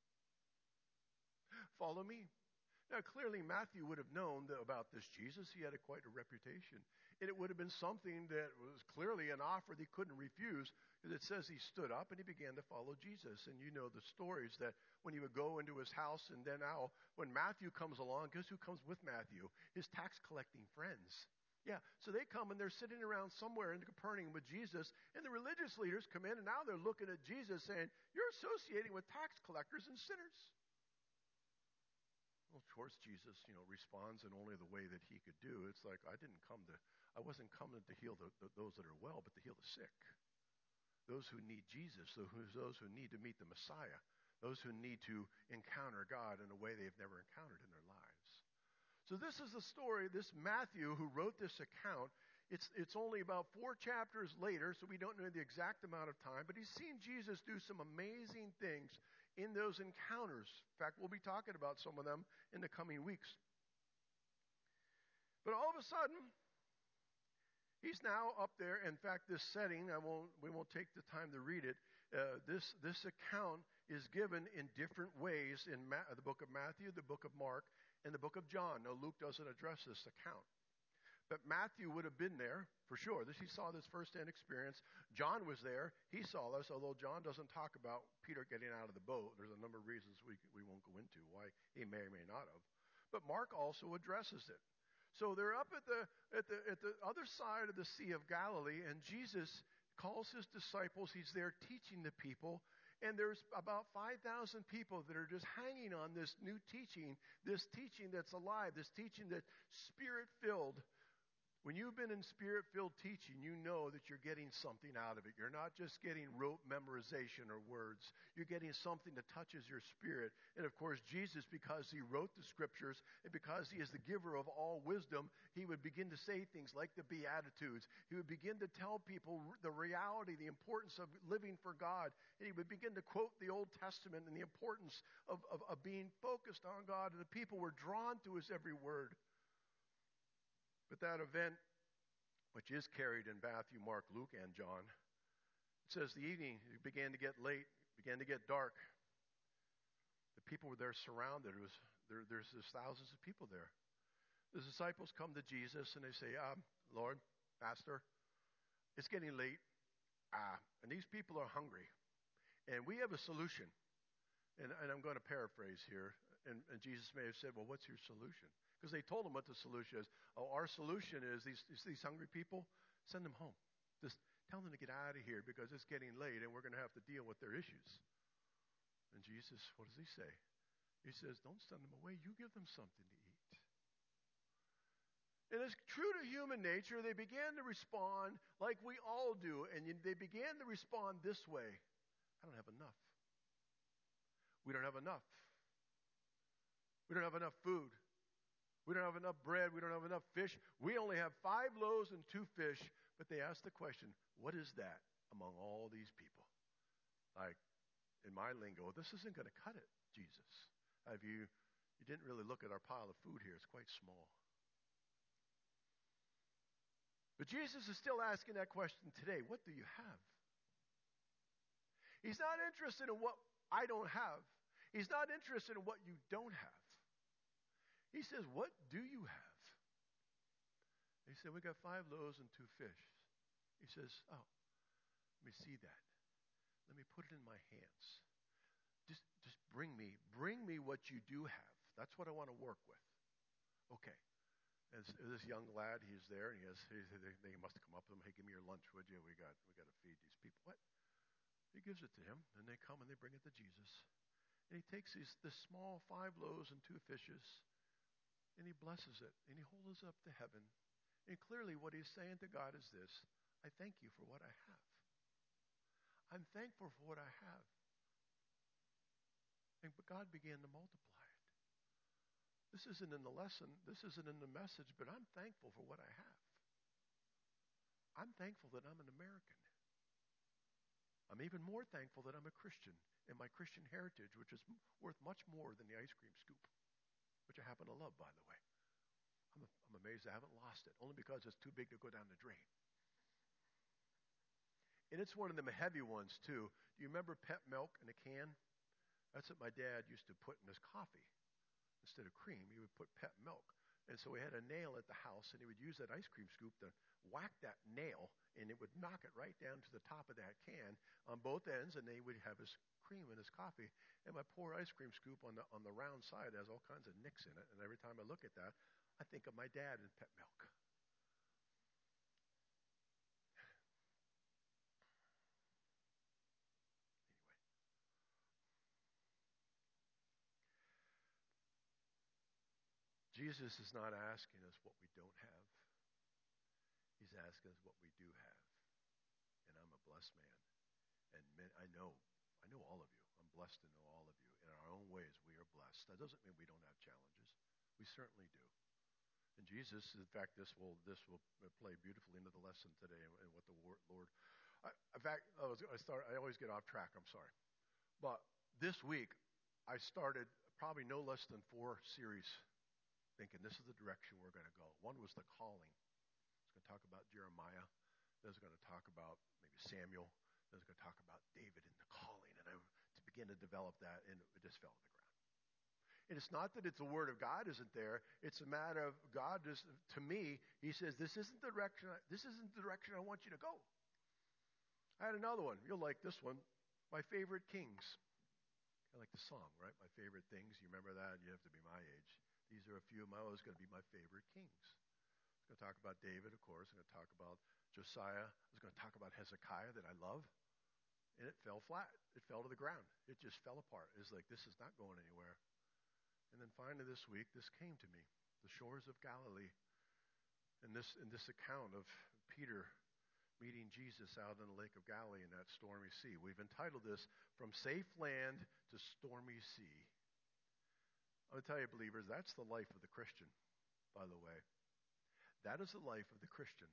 Follow me." Now, clearly, Matthew would have known about this Jesus. He had quite a reputation. And it would have been something that was clearly an offer that he couldn't refuse, because it says he stood up and he began to follow Jesus. And you know the stories that when he would go into his house, and then now when Matthew comes along, guess who comes with Matthew? His tax-collecting friends. Yeah, so they come and they're sitting around somewhere in Capernaum with Jesus, and the religious leaders come in, and now they're looking at Jesus saying, "You're associating with tax collectors and sinners." Well, of course, Jesus, responds in only the way that he could do. It's like, I wasn't coming to heal those that are well, but to heal the sick. Those who need Jesus, those who need to meet the Messiah, those who need to encounter God in a way they've never encountered in their lives. So this is the story, this Matthew who wrote this account. It's only about 4 chapters later, so we don't know the exact amount of time, but he's seen Jesus do some amazing things in those encounters. In fact, we'll be talking about some of them in the coming weeks. But all of a sudden, he's now up there. In fact, this setting, we won't take the time to read it. This account is given in different ways in the book of Matthew, the book of Mark, and the book of John. Now, Luke doesn't address this account. But Matthew would have been there, for sure. He saw this firsthand experience. John was there. He saw this, although John doesn't talk about Peter getting out of the boat. There's a number of reasons we won't go into why he may or may not have. But Mark also addresses it. So they're up at the other side of the Sea of Galilee, and Jesus calls his disciples. He's there teaching the people. And there's about 5,000 people that are just hanging on this new teaching, this teaching that's alive, this teaching that's spirit-filled. When you've been in Spirit-filled teaching, you know that you're getting something out of it. You're not just getting rote memorization or words. You're getting something that touches your spirit. And of course, Jesus, because he wrote the scriptures and because he is the giver of all wisdom, he would begin to say things like the Beatitudes. He would begin to tell people the reality, the importance of living for God. And he would begin to quote the Old Testament and the importance of being focused on God. And the people were drawn to his every word. But that event, which is carried in Matthew, Mark, Luke, and John, it says the evening began to get late, began to get dark. The people were there surrounded. There's thousands of people there. The disciples come to Jesus and they say, Lord, Master, it's getting late, and these people are hungry, and we have a solution. And I'm going to paraphrase here. And Jesus may have said, well, what's your solution? Because they told him what the solution is. Oh, our solution is these hungry people, send them home. Just tell them to get out of here because it's getting late and we're going to have to deal with their issues. And Jesus, what does he say? He says, don't send them away. You give them something to eat. And as true to human nature, they began to respond like we all do. And they began to respond this way. I don't have enough. We don't have enough. We don't have enough food. We don't have enough bread. We don't have enough fish. We only have 5 loaves and 2 fish. But they asked the question, what is that among all these people? Like, in my lingo, this isn't going to cut it, Jesus. You didn't really look at our pile of food here. It's quite small. But Jesus is still asking that question today. What do you have? He's not interested in what I don't have. He's not interested in what you don't have. He says, what do you have? He said, we got 5 loaves and 2 fish. He says, oh, let me see that. Let me put it in my hands. Just bring me what you do have. That's what I want to work with. Okay. And this young lad, he's there, and they must have come up to him. Hey, give me your lunch, would you? We got to feed these people. What? He gives it to him, and they come and they bring it to Jesus. And he takes this small 5 loaves and 2 fishes, and he blesses it, and he holds it up to heaven. And clearly what he's saying to God is this: I thank you for what I have. I'm thankful for what I have. But God began to multiply it. This isn't in the lesson, this isn't in the message, but I'm thankful for what I have. I'm thankful that I'm an American. I'm even more thankful that I'm a Christian and my Christian heritage, which is worth much more than the ice cream scoop, which I happen to love, by the way. I'm amazed I haven't lost it, only because it's too big to go down the drain. And it's one of them heavy ones, too. Do you remember pet milk in a can? That's what my dad used to put in his coffee. Instead of cream, he would put pet milk. And so he had a nail at the house, and he would use that ice cream scoop to whack that nail, and it would knock it right down to the top of that can on both ends, and they would have his cream in his coffee. And my poor ice cream scoop on the round side has all kinds of nicks in it. And every time I look at that, I think of my dad and pet milk. Jesus is not asking us what we don't have. He's asking us what we do have. And I'm a blessed man. And I know all of you. I'm blessed to know all of you. In our own ways, we are blessed. That doesn't mean we don't have challenges. We certainly do. And Jesus, in fact, this will play beautifully into the lesson today and what the Lord. In fact, I always get off track. I'm sorry. But this week, I started probably no less than 4 series thinking this is the direction we're going to go. One was the calling. It's going to talk about Jeremiah. Then it's going to talk about maybe Samuel. Then it's going to talk about David and the calling. And I to begin to develop that, and it just fell to the ground. And it's not that it's the word of God isn't there. It's a matter of God just, to me, he says, this isn't the direction I want you to go. I had another one. You'll like this one. My favorite kings. I like the song, right? My favorite things. You remember that? You have to be my age. These are a few of my always going to be my favorite kings. I'm going to talk about David, of course. I'm going to talk about Josiah. I was going to talk about Hezekiah that I love. And it fell flat. It fell to the ground. It just fell apart. It's like, this is not going anywhere. And then finally this week, this came to me. The shores of Galilee. in this account of Peter meeting Jesus out in the Lake of Galilee in that stormy sea. We've entitled this, From Safe Land to Stormy Sea. I'm going to tell you, believers, that's the life of the Christian, by the way. That is the life of the Christian.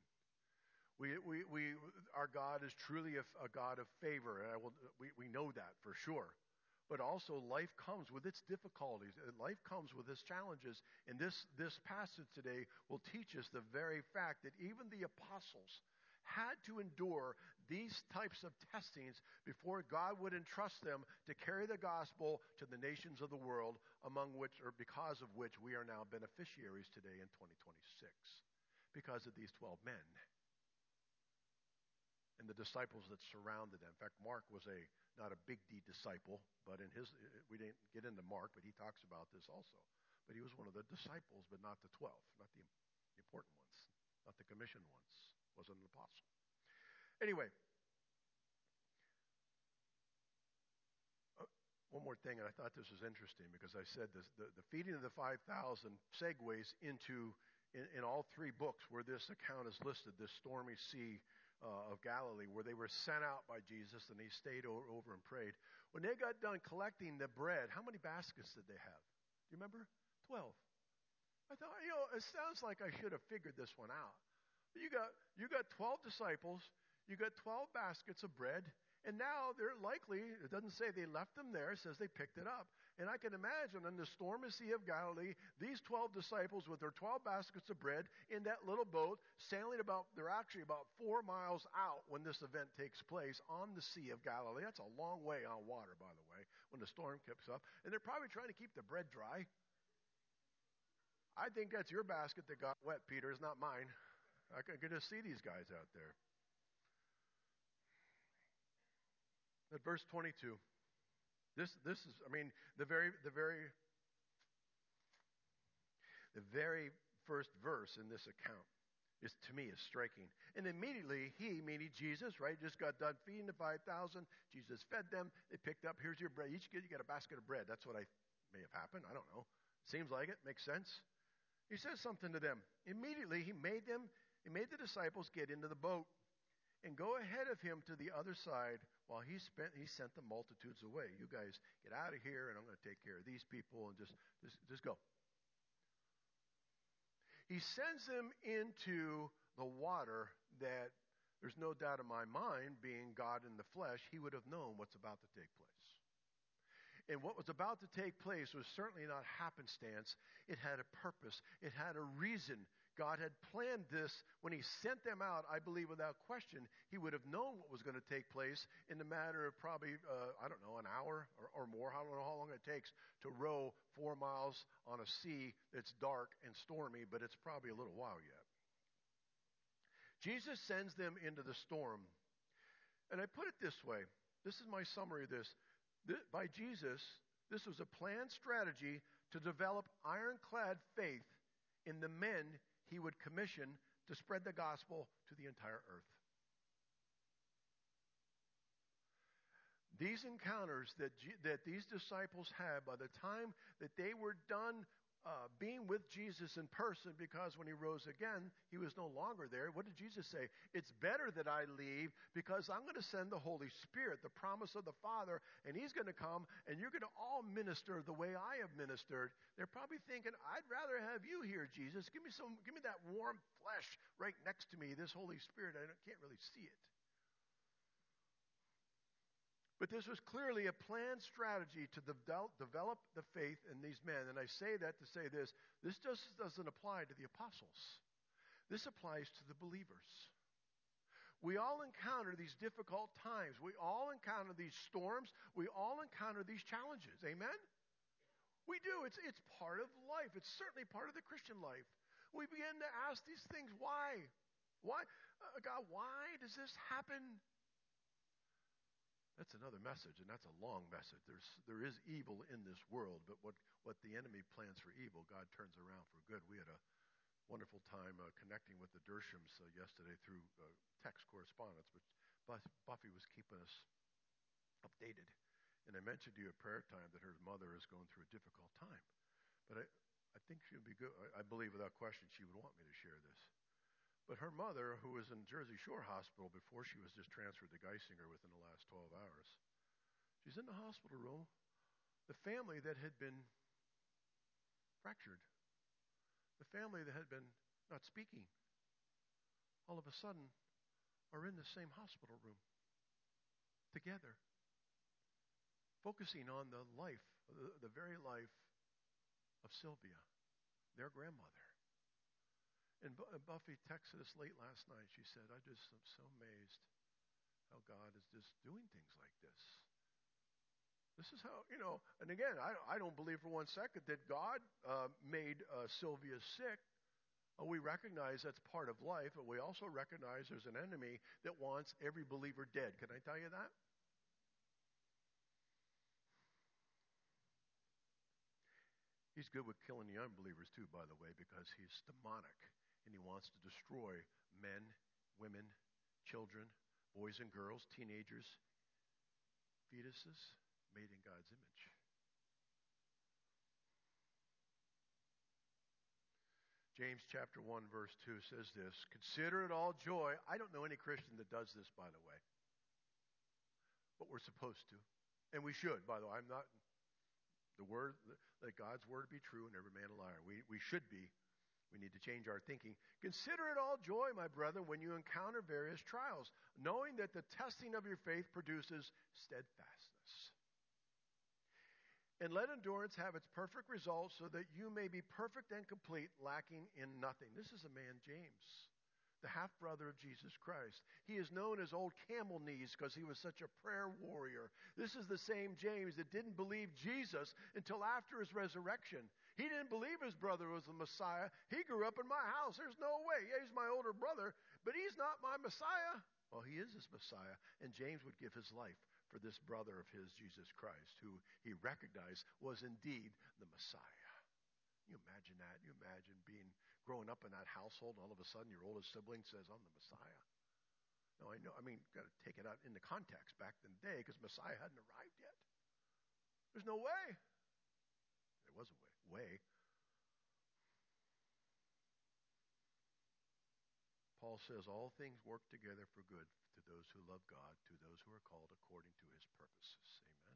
Our God is truly a God of favor. We know that for sure. But also life comes with its difficulties. Life comes with its challenges. And this passage today will teach us the very fact that even the apostles had to endure these types of testings before God would entrust them to carry the gospel to the nations of the world, among which, or because of which, we are now beneficiaries today in 2026, because of these 12 men and the disciples that surrounded them. In fact, Mark was not a big D disciple, but we didn't get into Mark, but he talks about this also. But he was one of the disciples, but not the 12, not the important ones, not the commissioned ones. Wasn't an apostle. Anyway, one more thing, and I thought this was interesting because I said this, the feeding of the 5,000 segues into in all three books where this account is listed, this stormy sea of Galilee, where they were sent out by Jesus and he stayed over and prayed. When they got done collecting the bread, how many baskets did they have? Do you remember? 12. I thought, it sounds like I should have figured this one out. You got 12 disciples, you got 12 baskets of bread, and now they're likely, it doesn't say they left them there, it says they picked it up. And I can imagine in the stormy Sea of Galilee, these 12 disciples with their 12 baskets of bread in that little boat, they're actually about 4 miles out when this event takes place on the Sea of Galilee. That's a long way on water, by the way, when the storm kicks up. And they're probably trying to keep the bread dry. I think that's your basket that got wet, Peter. It's not mine. I can just see these guys out there. At verse 22, this is, the very first verse in this account to me is striking. And immediately he, meaning Jesus, right, just got done feeding the 5,000. Jesus fed them. They picked up, here's your bread. You get a basket of bread. That's what may have happened. I don't know. Seems like it. Makes sense. He says something to them. Immediately he made the disciples get into the boat and go ahead of him to the other side while he sent the multitudes away. You guys get out of here, and I'm going to take care of these people, and just go. He sends them into the water that there's no doubt in my mind, being God in the flesh, he would have known what's about to take place. And what was about to take place was certainly not happenstance. It had a purpose. It had a reason. God had planned this. When he sent them out, I believe without question, he would have known what was going to take place in the matter of probably, an hour or more. I don't know how long it takes to row 4 miles on a sea that's dark and stormy, but it's probably a little while yet. Jesus sends them into the storm. And I put it this way. This is my summary of this. By Jesus, this was a planned strategy to develop ironclad faith in the men he would commission to spread the gospel to the entire earth. These encounters that these disciples had, by the time that they were done being with Jesus in person, because when he rose again, he was no longer there. What did Jesus say? It's better that I leave because I'm going to send the Holy Spirit, the promise of the Father, and he's going to come, and you're going to all minister the way I have ministered. They're probably thinking, I'd rather have you here, Jesus. Give me that warm flesh right next to me, this Holy Spirit. I can't really see it. But this was clearly a planned strategy to develop the faith in these men. And I say that to say this just doesn't apply to the apostles. This applies to the believers. We all encounter these difficult times. We all encounter these storms. We all encounter these challenges. Amen? We do. It's part of life. It's certainly part of the Christian life. We begin to ask these things. Why? Why? God, why does this happen? That's another message, and that's a long message. There is evil in this world, but what the enemy plans for evil, God turns around for good. We had a wonderful time connecting with the Dershams yesterday through text correspondence, but Buffy was keeping us updated. And I mentioned to you at prayer time that her mother is going through a difficult time. But I think she would be good. I believe without question she would want me to share this. But her mother, who was in Jersey Shore Hospital before she was just transferred to Geisinger within the last 12 hours, she's in the hospital room. The family that had been fractured, the family that had been not speaking, all of a sudden are in the same hospital room together, focusing on the life, the very life of Sylvia, their grandmother. And Buffy texted us late last night. She said, I just am so amazed how God is just doing things like this. This is how, and again, I don't believe for one second that God made Sylvia sick. We recognize that's part of life, but we also recognize there's an enemy that wants every believer dead. Can I tell you that? He's good with killing the unbelievers too, by the way, because he's demonic and he wants to destroy men, women, children, boys and girls, teenagers, fetuses made in God's image. James chapter 1 verse 2 says this, consider it all joy. I don't know any Christian that does this, by the way. But we're supposed to. And we should, by the way. I'm not the word, let God's word be true and every man a liar. We should be. We need to change our thinking. Consider it all joy, my brethren, when you encounter various trials, knowing that the testing of your faith produces steadfastness. And let endurance have its perfect result so that you may be perfect and complete, lacking in nothing. This is a man, James, the half-brother of Jesus Christ. He is known as Old Camel Knees because he was such a prayer warrior. This is the same James that didn't believe Jesus until after his resurrection. He didn't believe his brother was the Messiah. He grew up in my house. There's no way. Yeah, he's my older brother, but he's not my Messiah. Well, he is his Messiah, and James would give his life for this brother of his, Jesus Christ, who he recognized was indeed the Messiah. You imagine that? You imagine growing up in that household, and all of a sudden your oldest sibling says, I'm the Messiah. No, I know. I mean, got to take it out in the context back in the day because Messiah hadn't arrived yet. There's no way. There was a way. Paul says all things work together for good to those who love God, to those who are called according to his purposes. Amen.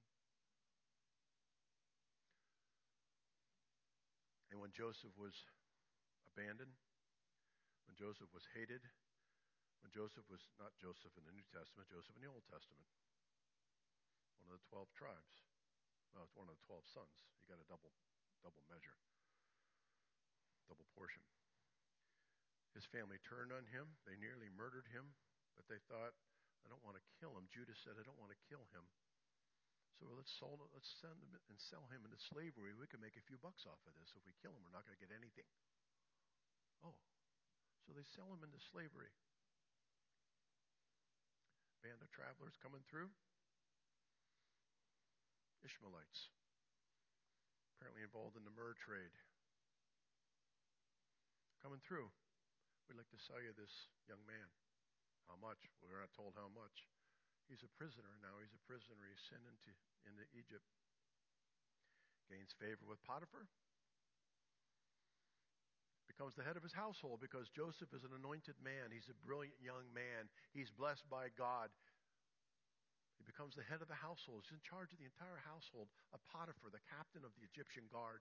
And when Joseph was abandoned, when Joseph was hated, when Joseph was not Joseph in the New Testament, Joseph in the Old Testament, one of the 12 tribes. Well, it's one of the 12 sons. You got a double measure, double portion. His family turned on him. They nearly murdered him, but they thought, I don't want to kill him. Judas said, I don't want to kill him. So let's send him and sell him into slavery. We can make a few bucks off of this. If we kill him, we're not going to get anything. Oh, so they sell him into slavery. Band of travelers coming through. Ishmaelites, apparently involved in the myrrh trade. Coming through. We'd like to sell you this young man. How much? Well, we're not told how much. He's a prisoner now. He's a prisoner. He's sent into Egypt. Gains favor with Potiphar. Becomes the head of his household because Joseph is an anointed man. He's a brilliant young man. He's blessed by God. He becomes the head of the household. He's in charge of the entire household of Potiphar, the captain of the Egyptian guard.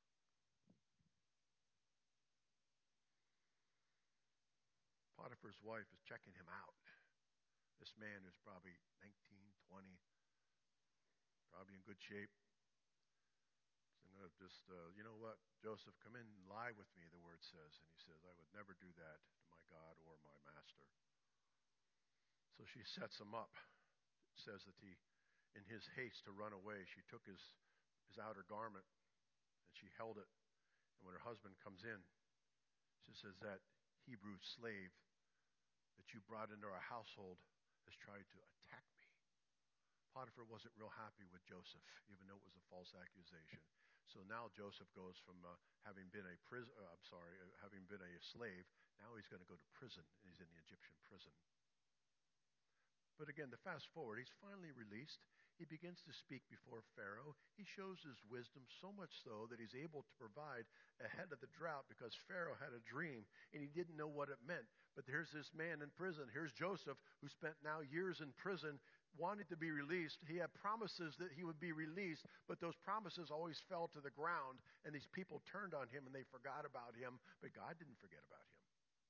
Potiphar's wife is checking him out. This man who's probably 19, 20, probably in good shape. So I'm going to just, you know what, Joseph, come in and lie with me, the word says. And he says, I would never do that to my God or my master. So she sets him up. It says that in his haste to run away, she took his outer garment and she held it. And when her husband comes in, she says, that Hebrew slave that you brought into our household has tried to attack me. Potiphar wasn't real happy with Joseph, even though it was a false accusation. So now Joseph goes from having been a slave, now he's going to go to prison, and he's in the Egyptian prison. But again, the fast forward, he's finally released. he begins to speak before Pharaoh. He shows his wisdom so much so that he's able to provide ahead of the drought because Pharaoh had a dream and he didn't know what it meant. But here's this man in prison. Here's Joseph, who spent now years in prison, wanted to be released. He had promises that he would be released, but those promises always fell to the ground, and these people turned on him and they forgot about him, but God didn't forget about him.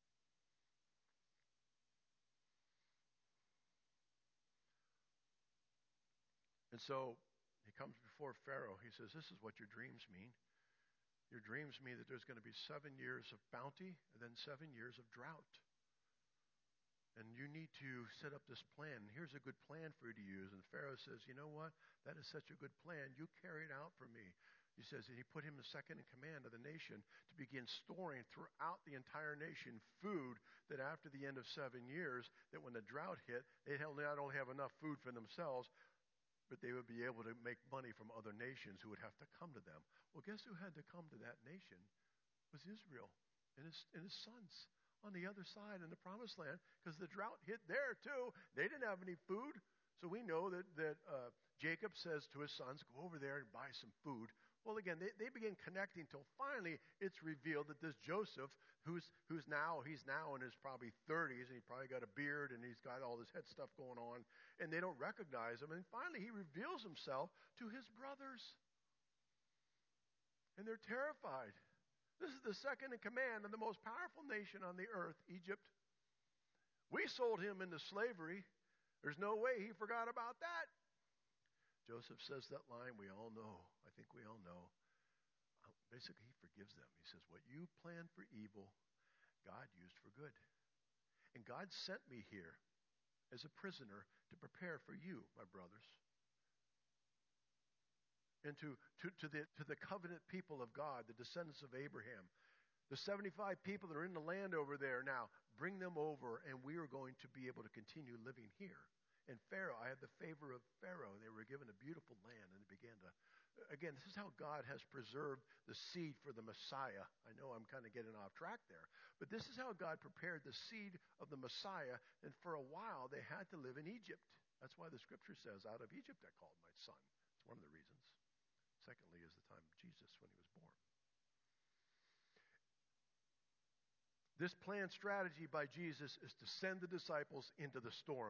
And so he comes before Pharaoh. He says, this is what your dreams mean. Your dreams mean that there's going to be 7 years of bounty and then 7 years of drought. And you need to set up this plan. Here's a good plan for you to use. And Pharaoh says, you know what? That is such a good plan. You carry it out for me. He says that he put him in second in command of the nation to begin storing throughout the entire nation food that after the end of 7 years, that when the drought hit, they'd not only have enough food for themselves, but they would be able to make money from other nations who would have to come to them. Well, guess who had to come to that nation? It was Israel and his sons on the other side in the promised land, because the drought hit there too. They didn't have any food. So we know that Jacob says to his sons, go over there and buy some food. Well, again, they begin connecting till finally it's revealed that this Joseph, he's now in his probably 30s, and he probably got a beard, and he's got all this head stuff going on, and they don't recognize him. And finally he reveals himself to his brothers. And they're terrified. This is the second in command of the most powerful nation on the earth, Egypt. We sold him into slavery. There's no way he forgot about that. Joseph says that line we all know. I think we all know. Basically, he forgives them. He says, what you planned for evil, God used for good. And God sent me here as a prisoner to prepare for you, my brothers. And to the covenant people of God, the descendants of Abraham. The 75 people that are in the land over there now, bring them over, and we are going to be able to continue living here. And Pharaoh, I had the favor of Pharaoh. They were given a beautiful land, and they began to, again, this is how God has preserved the seed for the Messiah. I know I'm kind of getting off track there, but this is how God prepared the seed of the Messiah, and for a while they had to live in Egypt. That's why the scripture says, out of Egypt I called my son. It's one of the reasons. Secondly is the time of Jesus when he was born. This planned strategy by Jesus is to send the disciples into the storm.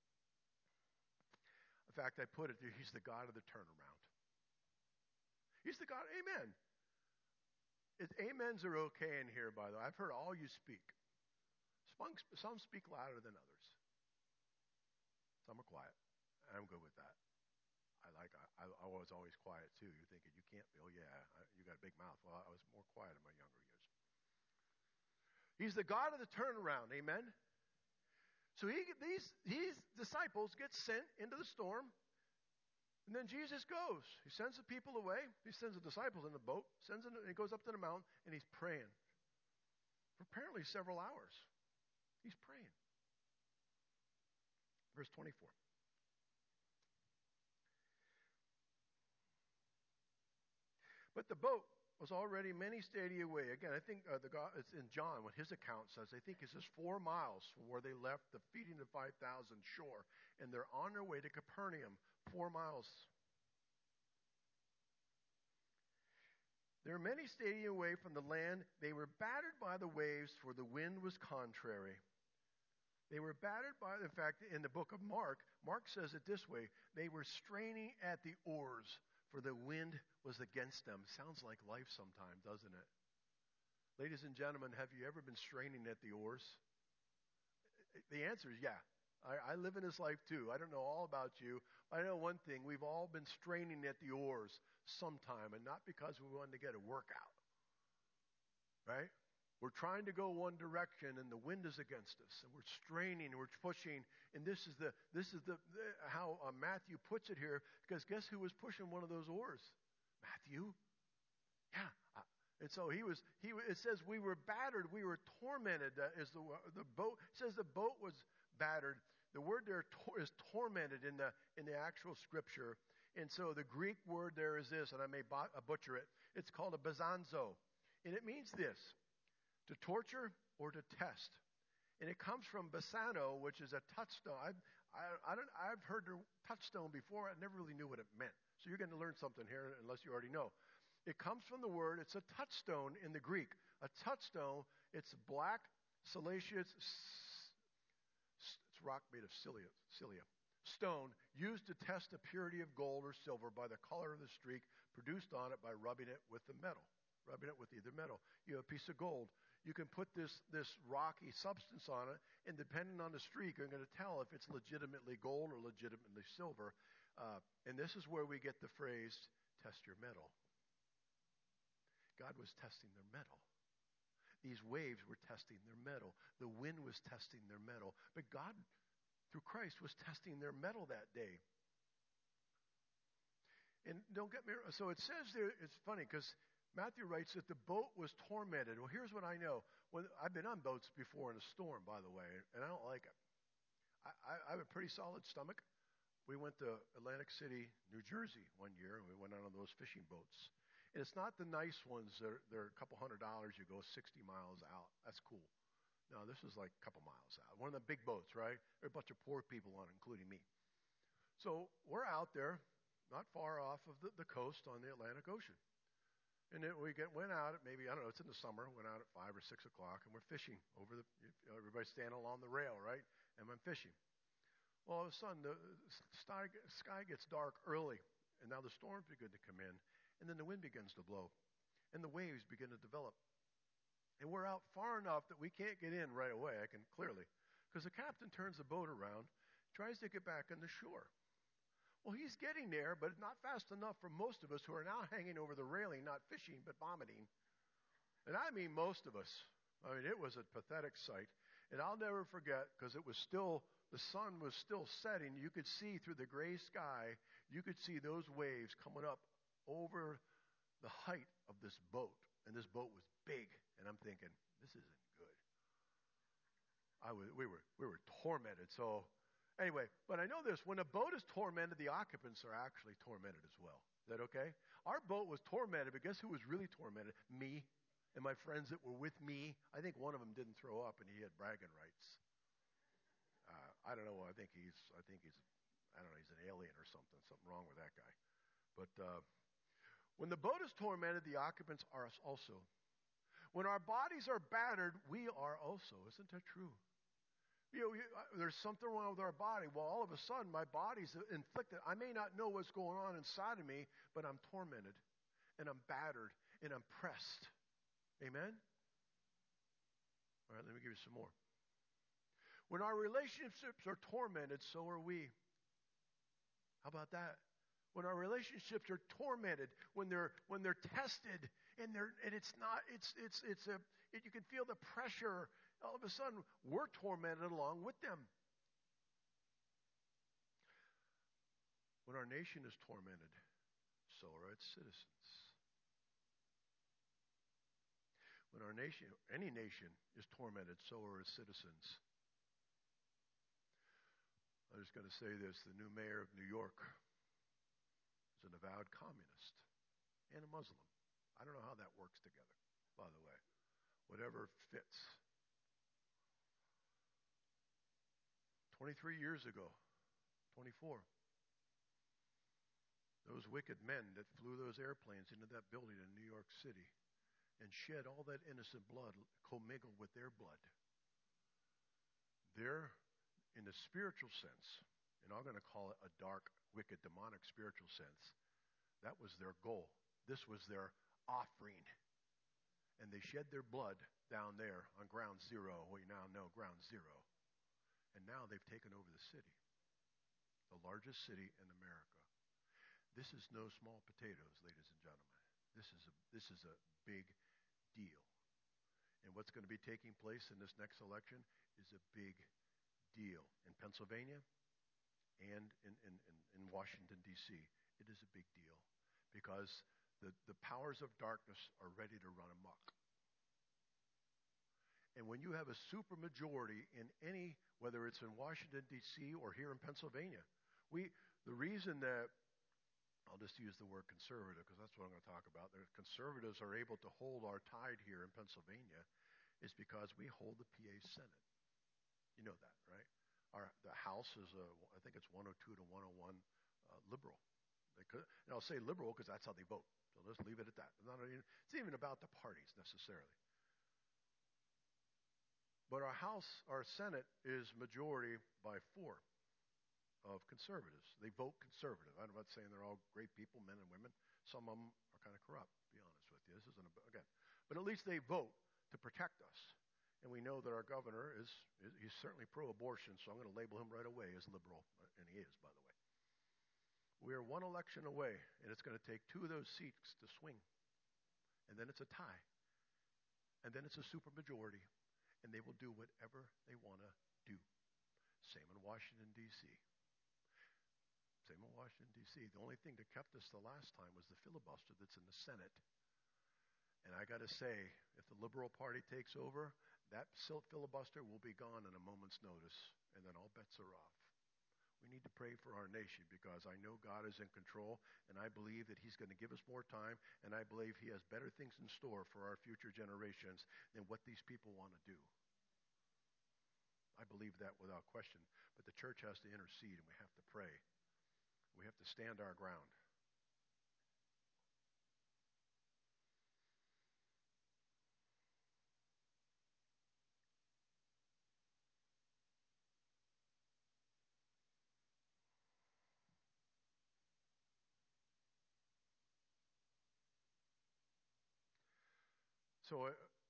In fact, I put it there, he's the God of the turnaround. He's the God, amen. Amens are okay in here, by the way. I've heard all you speak. Some speak louder than others. Some are quiet. I'm good with that. I was always quiet too. You're thinking, you can't be. Oh yeah, you got a big mouth. Well, I was more quiet in my younger years. He's the God of the turnaround. Amen. So these disciples get sent into the storm, and then Jesus goes. He sends the people away. He sends the disciples in the boat. And he goes up to the mountain, and he's praying for apparently several hours. He's praying. Verse 24. But the boat was already many stadia away. Again, I think it's in John, what his account says. I think it says 4 miles from where they left the feeding of 5,000 shore. And they're on their way to Capernaum, 4 miles. They're many stadia away from the land. They were battered by the waves, for the wind was contrary. They were battered by, in fact, in the book of Mark says it this way. They were straining at the oars, for the wind was against them. Sounds like life sometimes, doesn't it? Ladies and gentlemen, have you ever been straining at the oars? The answer is yeah. I live in this life too. I don't know all about you. I know one thing. We've all been straining at the oars sometime, and not because we wanted to get a workout. Right? We're trying to go one direction, and the wind is against us, and we're straining, and we're pushing. And this is how Matthew puts it here. Because guess who was pushing one of those oars? Matthew. Yeah. And so it says we were battered, we were tormented. Is the boat? It says the boat was battered. The word there is tormented in the actual scripture. And so the Greek word there is this, and I may butcher it. It's called a bazanzo, and it means this: to torture or to test. And it comes from basano, which is a touchstone. I've heard the touchstone before. I never really knew what it meant. So you're going to learn something here unless you already know. It comes from the word, it's a touchstone in the Greek. A touchstone, it's black, siliceous, it's rock made of cilia, stone, used to test the purity of gold or silver by the color of the streak produced on it by rubbing it with the metal. Rubbing it with either metal. You have a piece of gold. You can put this rocky substance on it, and depending on the streak, you're going to tell if it's legitimately gold or legitimately silver. And this is where we get the phrase, test your metal. God was testing their metal. These waves were testing their metal. The wind was testing their metal. But God, through Christ, was testing their metal that day. And don't get me wrong. So it says there, it's funny because Matthew writes that the boat was tormented. Well, here's what I know. I've been on boats before in a storm, by the way, and I don't like it. I have a pretty solid stomach. We went to Atlantic City, New Jersey one year, and we went out on those fishing boats. And it's not the nice ones. They're a couple $100. You go 60 miles out. That's cool. No, this is like a couple miles out. One of the big boats, right? There are a bunch of poor people on it, including me. So we're out there, not far off of the coast on the Atlantic Ocean. And then we went out at maybe, I don't know, it's in the summer, went out at 5 or 6 o'clock, and we're fishing over everybody's standing along the rail, right? And I'm fishing. Well, all of a sudden, the sky gets dark early, and now the storms begin to come in, and then the wind begins to blow, and the waves begin to develop. And we're out far enough that we can't get in right away, I can clearly, because the captain turns the boat around, tries to get back on the shore. Well, he's getting there, but not fast enough for most of us who are now hanging over the railing, not fishing, but vomiting. And I mean most of us. I mean, it was a pathetic sight. And I'll never forget, because it was still, the sun was still setting. You could see through the gray sky, you could see those waves coming up over the height of this boat. And this boat was big. And I'm thinking, this isn't good. We were tormented. So anyway, but I know this. When a boat is tormented, the occupants are actually tormented as well. Is that okay? Our boat was tormented, but guess who was really tormented? Me and my friends that were with me. I think one of them didn't throw up, and he had bragging rights. I don't know. I think he's an alien or something. Something wrong with that guy. But when the boat is tormented, the occupants are us also. When our bodies are battered, we are also. Isn't that true? There's something wrong with our body. Well, all of a sudden, my body's inflicted. I may not know what's going on inside of me, but I'm tormented, and I'm battered, and I'm pressed. Amen? All right, let me give you some more. When our relationships are tormented, so are we. How about that? When our relationships are tormented, when they're tested, and you can feel the pressure. All of a sudden, we're tormented along with them. When our nation is tormented, so are its citizens. When any nation is tormented, so are its citizens. I'm just going to say this. The new mayor of New York is an avowed communist and a Muslim. I don't know how that works together, by the way. Whatever fits. 23 years ago, 24, those wicked men that flew those airplanes into that building in New York City and shed all that innocent blood commingled with their blood. They're, in the spiritual sense, and I'm going to call it a dark, wicked, demonic spiritual sense, that was their goal. This was their offering. And they shed their blood down there on ground zero, we now know ground zero. And now they've taken over the city, the largest city in America. This is no small potatoes, ladies and gentlemen. This is a big deal. And what's going to be taking place in this next election is a big deal. In Pennsylvania and in Washington, D.C., it is a big deal because the powers of darkness are ready to run amok. And when you have a supermajority in any, whether it's in Washington, D.C. or here in Pennsylvania, the reason that, I'll just use the word conservative because that's what I'm going to talk about. The conservatives are able to hold our tide here in Pennsylvania is because we hold the PA Senate. You know that, right? The House is, I think it's 102 to 101 liberal. And I'll say liberal because that's how they vote. So let's leave it at that. It's even about the parties necessarily. But our Senate is majority by 4 of conservatives. They vote conservative. I'm not saying they're all great people, men and women. Some of them are kind of corrupt, to be honest with you. This isn't again. But at least they vote to protect us. And we know that our governor he's certainly pro-abortion, so I'm going to label him right away as liberal, and he is, by the way. We are one election away, and it's going to take 2 of those seats to swing. And then it's a tie. And then it's a supermajority, and they will do whatever they want to do. Same in Washington, D.C. Same in Washington, D.C. The only thing that kept us the last time was the filibuster that's in the Senate. And I got to say, if the Liberal Party takes over, that filibuster will be gone in a moment's notice, and then all bets are off. We need to pray for our nation because I know God is in control, and I believe that he's going to give us more time, and I believe he has better things in store for our future generations than what these people want to do. I believe that without question. But the church has to intercede, and we have to pray. We have to stand our ground. So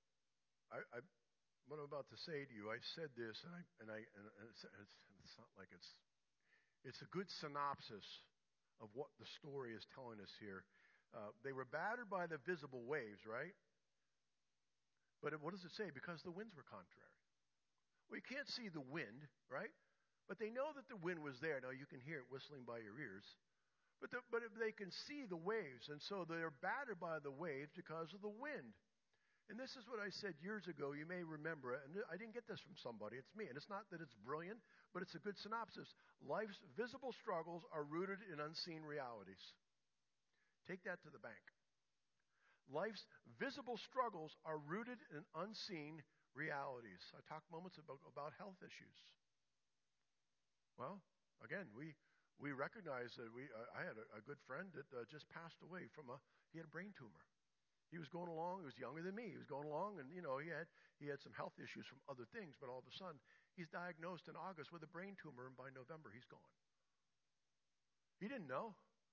what I'm about to say to you, I said this, and it's not like it's a good synopsis of what the story is telling us here. They were battered by the visible waves, right? But what does it say? Because the winds were contrary. Well, you can't see the wind, right? But they know that the wind was there. Now, you can hear it whistling by your ears. But they can see the waves, and so they're battered by the waves because of the wind. And this is what I said years ago. You may remember it. And I didn't get this from somebody. It's me. And it's not that it's brilliant, but it's a good synopsis. Life's visible struggles are rooted in unseen realities. Take that to the bank. Life's visible struggles are rooted in unseen realities. I talked moments about health issues. Well, again, we recognize that I had a good friend that just passed away he had a brain tumor. He was going along. He was younger than me. He was going along, and he had some health issues from other things. But all of a sudden, he's diagnosed in August with a brain tumor, and by November, he's gone. He didn't know.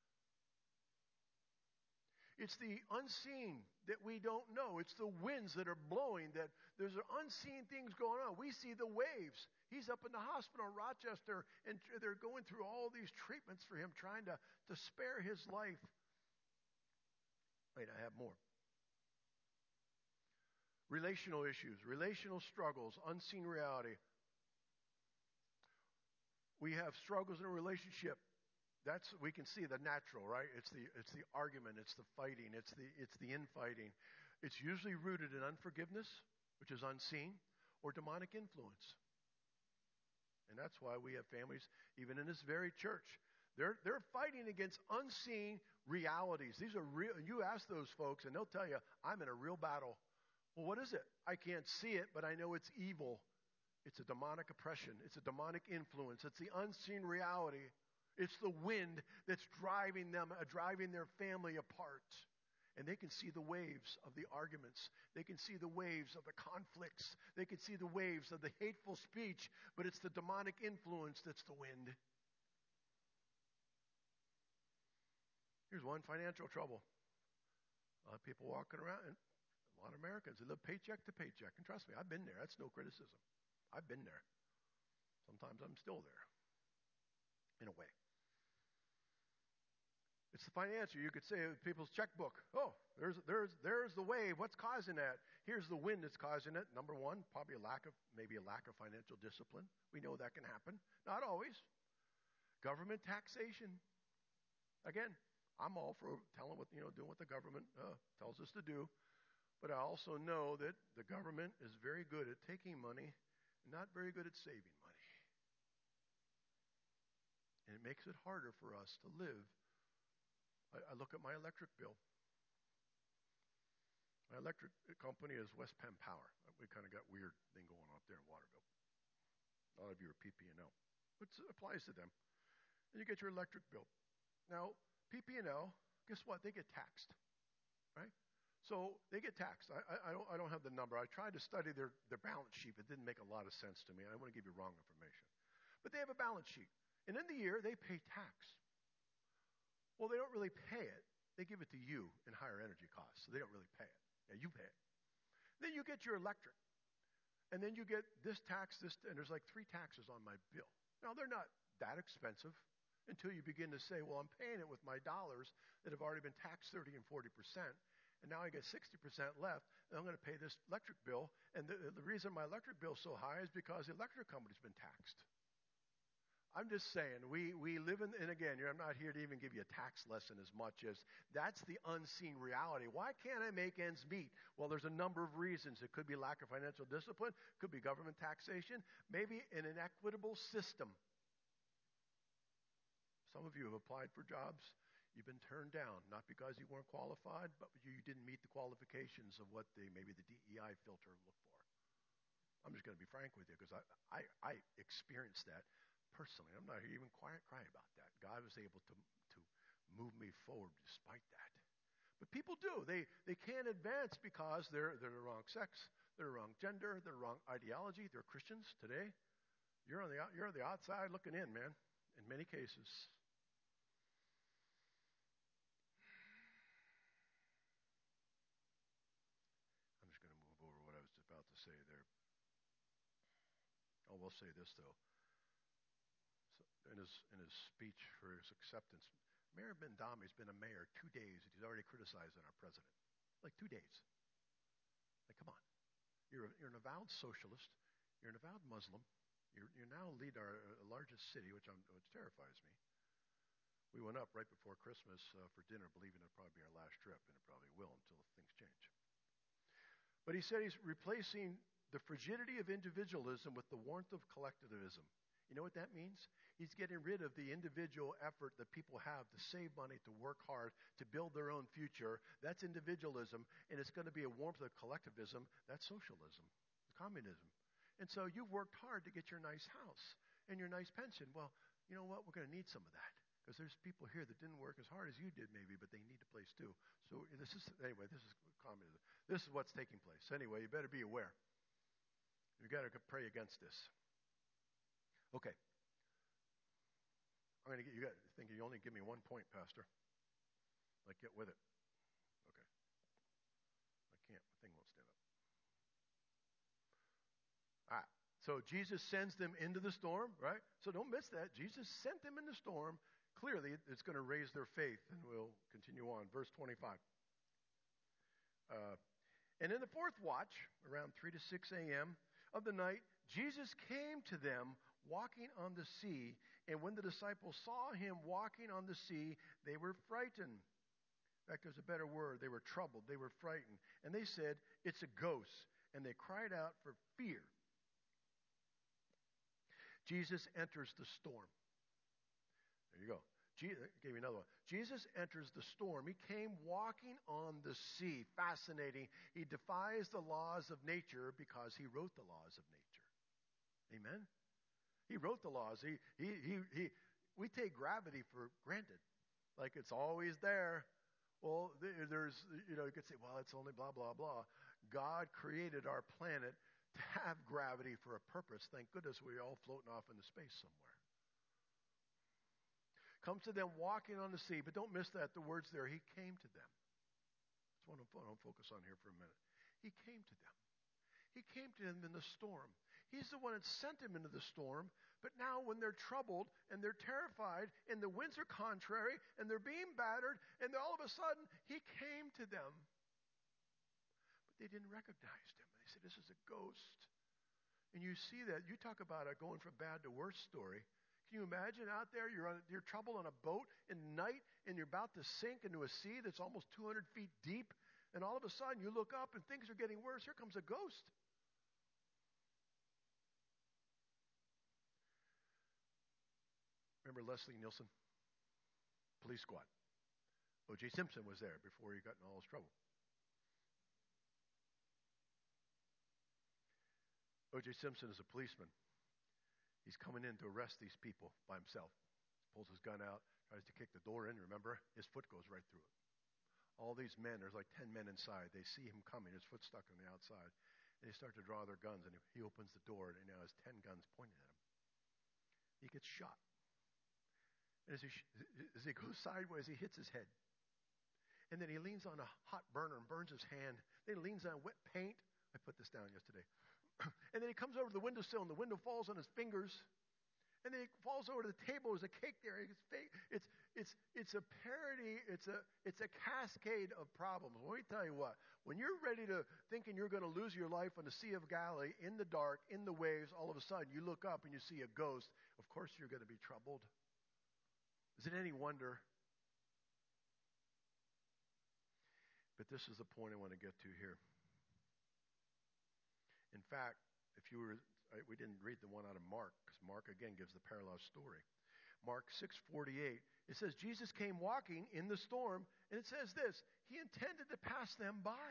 It's the unseen that we don't know. It's the winds that are blowing. That there's unseen things going on. We see the waves. He's up in the hospital in Rochester, and they're going through all these treatments for him, trying to spare his life. Wait, I have more. Relational issues, relational struggles, unseen reality. We have struggles in a relationship. We can see the natural, right? It's the argument, it's the fighting, it's the infighting. It's usually rooted in unforgiveness, which is unseen, or demonic influence. And that's why we have families, even in this very church. They're fighting against unseen realities. These are real. You ask those folks, and they'll tell you, I'm in a real battle. Well, what is it? I can't see it, but I know it's evil. It's a demonic oppression. It's a demonic influence. It's the unseen reality. It's the wind that's driving their family apart. And they can see the waves of the arguments. They can see the waves of the conflicts. They can see the waves of the hateful speech, but it's the demonic influence that's the wind. Here's one: financial trouble. A lot of people walking around, and a lot of Americans, they live paycheck to paycheck. And trust me, I've been there. That's no criticism. I've been there. Sometimes I'm still there, in a way. It's the financial. You could say people's checkbook. Oh, there's the wave. What's causing that? Here's the wind that's causing it. Number one, probably maybe a lack of financial discipline. We know that can happen. Not always. Government taxation. Again, I'm all for doing what the government tells us to do. But I also know that the government is very good at taking money and not very good at saving money. And it makes it harder for us to live. I look at my electric bill. My electric company is West Penn Power. We kind of got a weird thing going on up there in Waterville. A lot of you are PP&L. It applies to them. And you get your electric bill. Now, PP&L, guess what? They get taxed, right? So they get taxed. I don't have the number. I tried to study their balance sheet. It didn't make a lot of sense to me. I don't want to give you wrong information. But they have a balance sheet. And in the year, they pay tax. Well, they don't really pay it. They give it to you in higher energy costs. So they don't really pay it. Yeah, you pay it. Then you get your electric. And then you get this tax, and there's like 3 taxes on my bill. Now, they're not that expensive until you begin to say, well, I'm paying it with my dollars that have already been taxed 30 and 40%. And now I get 60% left, and I'm going to pay this electric bill. And the reason my electric bill is so high is because the electric company's been taxed. I'm just saying, we live in, and again, I'm not here to even give you a tax lesson as much as that's the unseen reality. Why can't I make ends meet? Well, there's a number of reasons. It could be lack of financial discipline, could be government taxation, maybe an inequitable system. Some of you have applied for jobs. You've been turned down, not because you weren't qualified, but you didn't meet the qualifications of what maybe the DEI filter looked for. I'm just going to be frank with you because I experienced that personally. I'm not here even cry about that. God was able to move me forward despite that. But people do. They can't advance because they're the wrong sex, they're the wrong gender, they're the wrong ideology. They're Christians today. You're on the outside looking in, man, in many cases. I'm just going to move over what I was about to say there. Oh, we'll say this, though. In his speech for his acceptance, Mayor Ben-Dami has been a mayor 2 days, and he's already criticizing our president. Like 2 days. Like, come on. You're an avowed socialist. You're an avowed Muslim. You now lead our largest city, which terrifies me. We went up right before Christmas for dinner, believing it'd probably be our last trip, and it probably will until things change. But he said he's replacing the frigidity of individualism with the warmth of collectivism. You know what that means? He's getting rid of the individual effort that people have to save money, to work hard, to build their own future. That's individualism, and it's going to be a warmth of collectivism. That's socialism, communism. And so you've worked hard to get your nice house and your nice pension. Well, you know what? We're going to need some of that because there's people here that didn't work as hard as you did maybe, but they need a place too. So this is communism. This is what's taking place. Anyway, you better be aware. You've got to pray against this. Okay. I'm going to get you thinking you only give me 1 point, Pastor. Like, get with it. Okay. I can't. My thing won't stand up. All right. So Jesus sends them into the storm, right? So don't miss that. Jesus sent them in the storm. Clearly, it's going to raise their faith, and we'll continue on. Verse 25. And in the 4th watch, around 3 to 6 a.m. of the night, Jesus came to them walking on the sea, and when the disciples saw him walking on the sea, they were frightened. In fact, there's a better word. They were troubled. They were frightened. And they said, "It's a ghost." And they cried out for fear. Jesus enters the storm. There you go. Gave you another one. Jesus enters the storm. He came walking on the sea. Fascinating. He defies the laws of nature because he wrote the laws of nature. Amen? He wrote the laws. We take gravity for granted. Like it's always there. Well, there's, you could say, well, it's only blah, blah, blah. God created our planet to have gravity for a purpose. Thank goodness we're all floating off into space somewhere. Comes to them walking on the sea, but don't miss that. The words there, he came to them. That's what I'll focus on here for a minute. He came to them. He came to them in the storm. He's the one that sent them into the storm. But now when they're troubled and they're terrified and the winds are contrary and they're being battered and all of a sudden he came to them. But they didn't recognize him. They said, this is a ghost. And you see that. You talk about a going from bad to worse story. Can you imagine out there, you're troubled on a boat in the night and you're about to sink into a sea that's almost 200 feet deep. And all of a sudden you look up and things are getting worse. Here comes a ghost. Remember Leslie Nielsen? Police squad. O.J. Simpson was there before he got in all his trouble. O.J. Simpson is a policeman. He's coming in to arrest these people by himself. Pulls his gun out, tries to kick the door in. Remember? His foot goes right through it. All these men, there's like 10 men inside. They see him coming. His foot's stuck on the outside. And they start to draw their guns, and he opens the door, and he now has 10 guns pointed at him. He gets shot. And as he goes sideways, he hits his head. And then he leans on a hot burner and burns his hand. Then he leans on wet paint. I put this down yesterday. And then he comes over to the windowsill, and the window falls on his fingers. And then he falls over to the table. There's a cake there. It's a parody. It's a cascade of problems. Let me tell you what. When you're ready to thinking you're going to lose your life on the Sea of Galilee, in the dark, in the waves, all of a sudden you look up and you see a ghost. Of course you're going to be troubled. Is it any wonder? But this is the point I want to get to here. In fact, we didn't read the one out of Mark, because Mark, again, gives the parallel story. Mark 6:48, it says, Jesus came walking in the storm, and it says this, he intended to pass them by.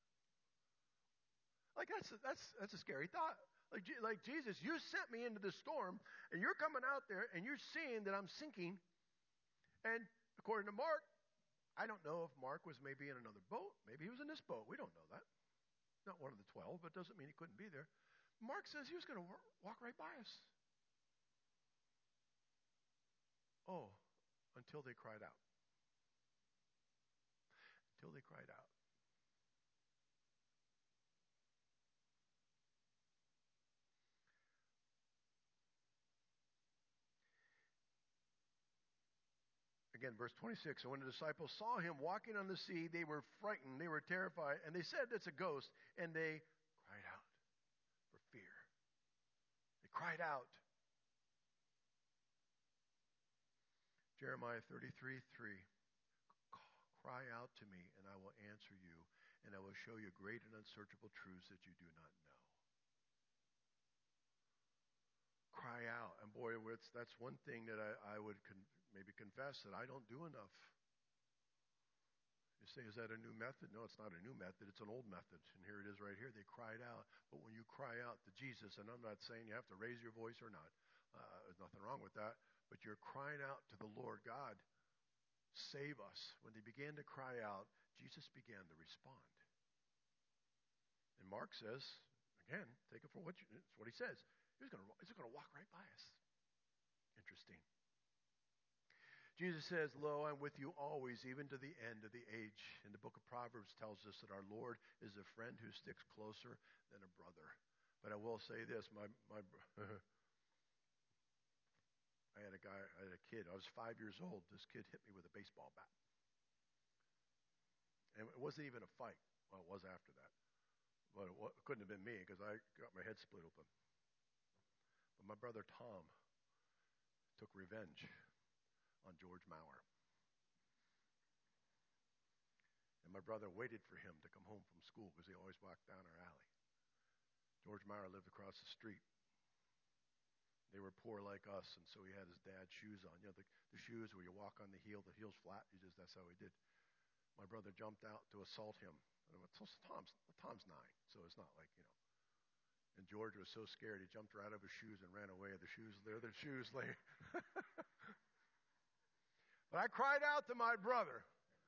Like, that's a scary thought. Like, Jesus, you sent me into the storm, and you're coming out there, and you're seeing that I'm sinking. And according to Mark, I don't know if Mark was maybe in another boat. Maybe he was in this boat. We don't know that. Not one of the 12, but doesn't mean he couldn't be there. Mark says he was going to walk right by us. Oh, until they cried out. Until they cried out. Again, verse 26, and when the disciples saw him walking on the sea, they were frightened, they were terrified, and they said, it's a ghost, and they cried out for fear. They cried out. Jeremiah 33:3, cry out to me, and I will answer you, and I will show you great and unsearchable truths that you do not know. Cry out. And boy, that's one thing that I would maybe confess that I don't do enough. You say, is that a new method? No, it's not a new method. It's an old method. And here it is right here. They cried out. But when you cry out to Jesus, and I'm not saying you have to raise your voice or not. There's nothing wrong with that. But you're crying out to the Lord God, save us. When they began to cry out, Jesus began to respond. And Mark says, again, take it for what it's what he says. He's going to walk right by us. Interesting. Jesus says, lo, I'm with you always, even to the end of the age. And the book of Proverbs tells us that our Lord is a friend who sticks closer than a brother. But I will say this, I had a kid, I was 5 years old. This kid hit me with a baseball bat. And it wasn't even a fight. Well, it was after that. But it couldn't have been me, because I got my head split open. But my brother Tom took revenge on George Maurer. And my brother waited for him to come home from school, because he always walked down our alley. George Maurer lived across the street. They were poor like us, and so he had his dad's shoes on. You know, the shoes where you walk on the heel's flat. That's how he did. My brother jumped out to assault him. And Tom's 9, so it's not like, you know. And George was so scared, he jumped right out of his shoes and ran away. The shoes lay. But I cried out to my brother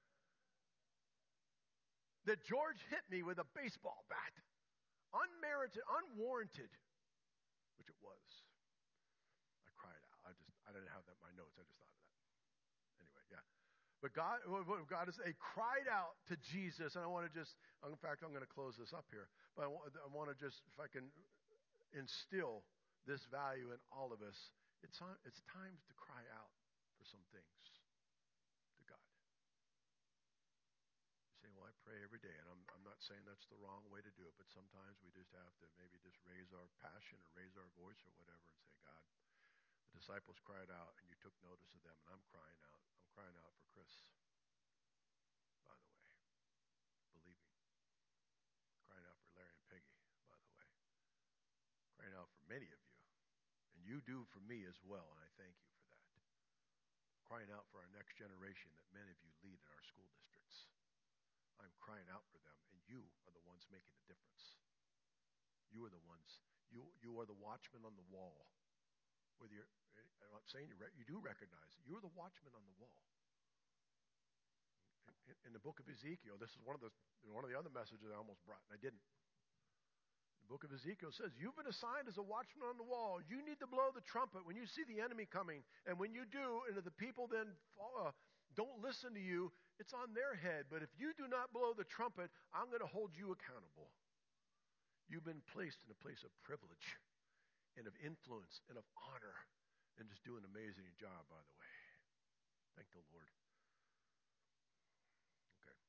that George hit me with a baseball bat. Unmerited, unwarranted, which it was. I cried out. I didn't have that in my notes. I just thought of that. Anyway, yeah. But God is, they cried out to Jesus, and I want to just, in fact, I'm going to close this up here, but I want to just, if I can instill this value in all of us, it's time to cry out for some things to God. You say, well, I pray every day, and I'm not saying that's the wrong way to do it, but sometimes we just have to maybe just raise our passion or raise our voice or whatever and say, God, the disciples cried out, and you took notice of them, and I'm crying out. I'm crying out for Chris, by the way. Believe me. Crying out for Larry and Peggy, by the way. Crying out for many of you. And you do for me as well, and I thank you for that. Crying out for our next generation that many of you lead in our school districts. I'm crying out for them, and you are the ones making the difference. You are the ones. You are the watchmen on the wall. Whether you're, I'm not saying you do recognize it. You're the watchman on the wall. In the book of Ezekiel, this is one of the other messages I almost brought, and I didn't. The book of Ezekiel says, you've been assigned as a watchman on the wall. You need to blow the trumpet when you see the enemy coming. And when you do, and if the people then don't listen to you, it's on their head. But if you do not blow the trumpet, I'm going to hold you accountable. You've been placed in a place of privilege and of influence and of honor, and just do an amazing job, by the way. Thank the Lord. Okay.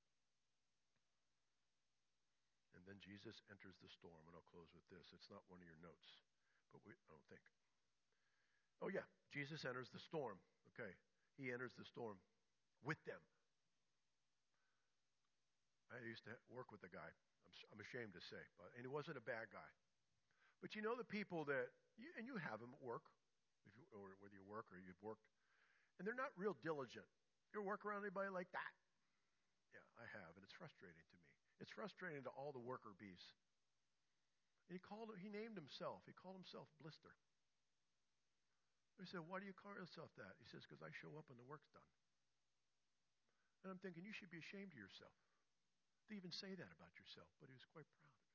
And then Jesus enters the storm, and I'll close with this. It's not one of your notes, but I don't think. Oh yeah, Jesus enters the storm. Okay, he enters the storm with them. I used to work with a guy. I'm ashamed to say, and he wasn't a bad guy. But you know the people that, and you have them at work, or whether you work or you've worked, and they're not real diligent. You ever work around anybody like that? Yeah, I have, and it's frustrating to me. It's frustrating to all the worker bees. And he named himself. He called himself Blister. They said, why do you call yourself that? He says, because I show up and the work's done. And I'm thinking, you should be ashamed of yourself to even say that about yourself. But he was quite proud of it.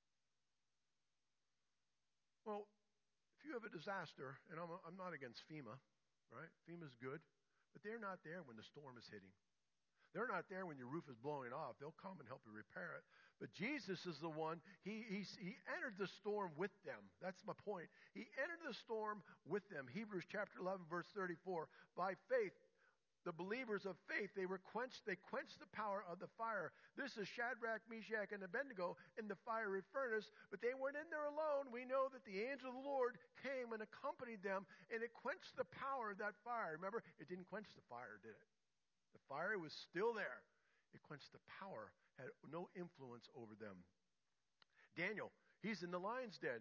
Well, if you have a disaster, and I'm not against FEMA, right? FEMA's good, but they're not there when the storm is hitting. They're not there when your roof is blowing off. They'll come and help you repair it. But Jesus is the one, he entered the storm with them. That's my point. He entered the storm with them. Hebrews chapter 11, verse 34. By faith, the believers of faith, they quenched the power of the fire. This is Shadrach, Meshach, and Abednego in the fiery furnace, but they weren't in there alone. We know that the angel of the Lord came and accompanied them, and it quenched the power of that fire. Remember, it didn't quench the fire, did it? The fire was still there. It quenched the power, had no influence over them. Daniel, he's in the lion's den.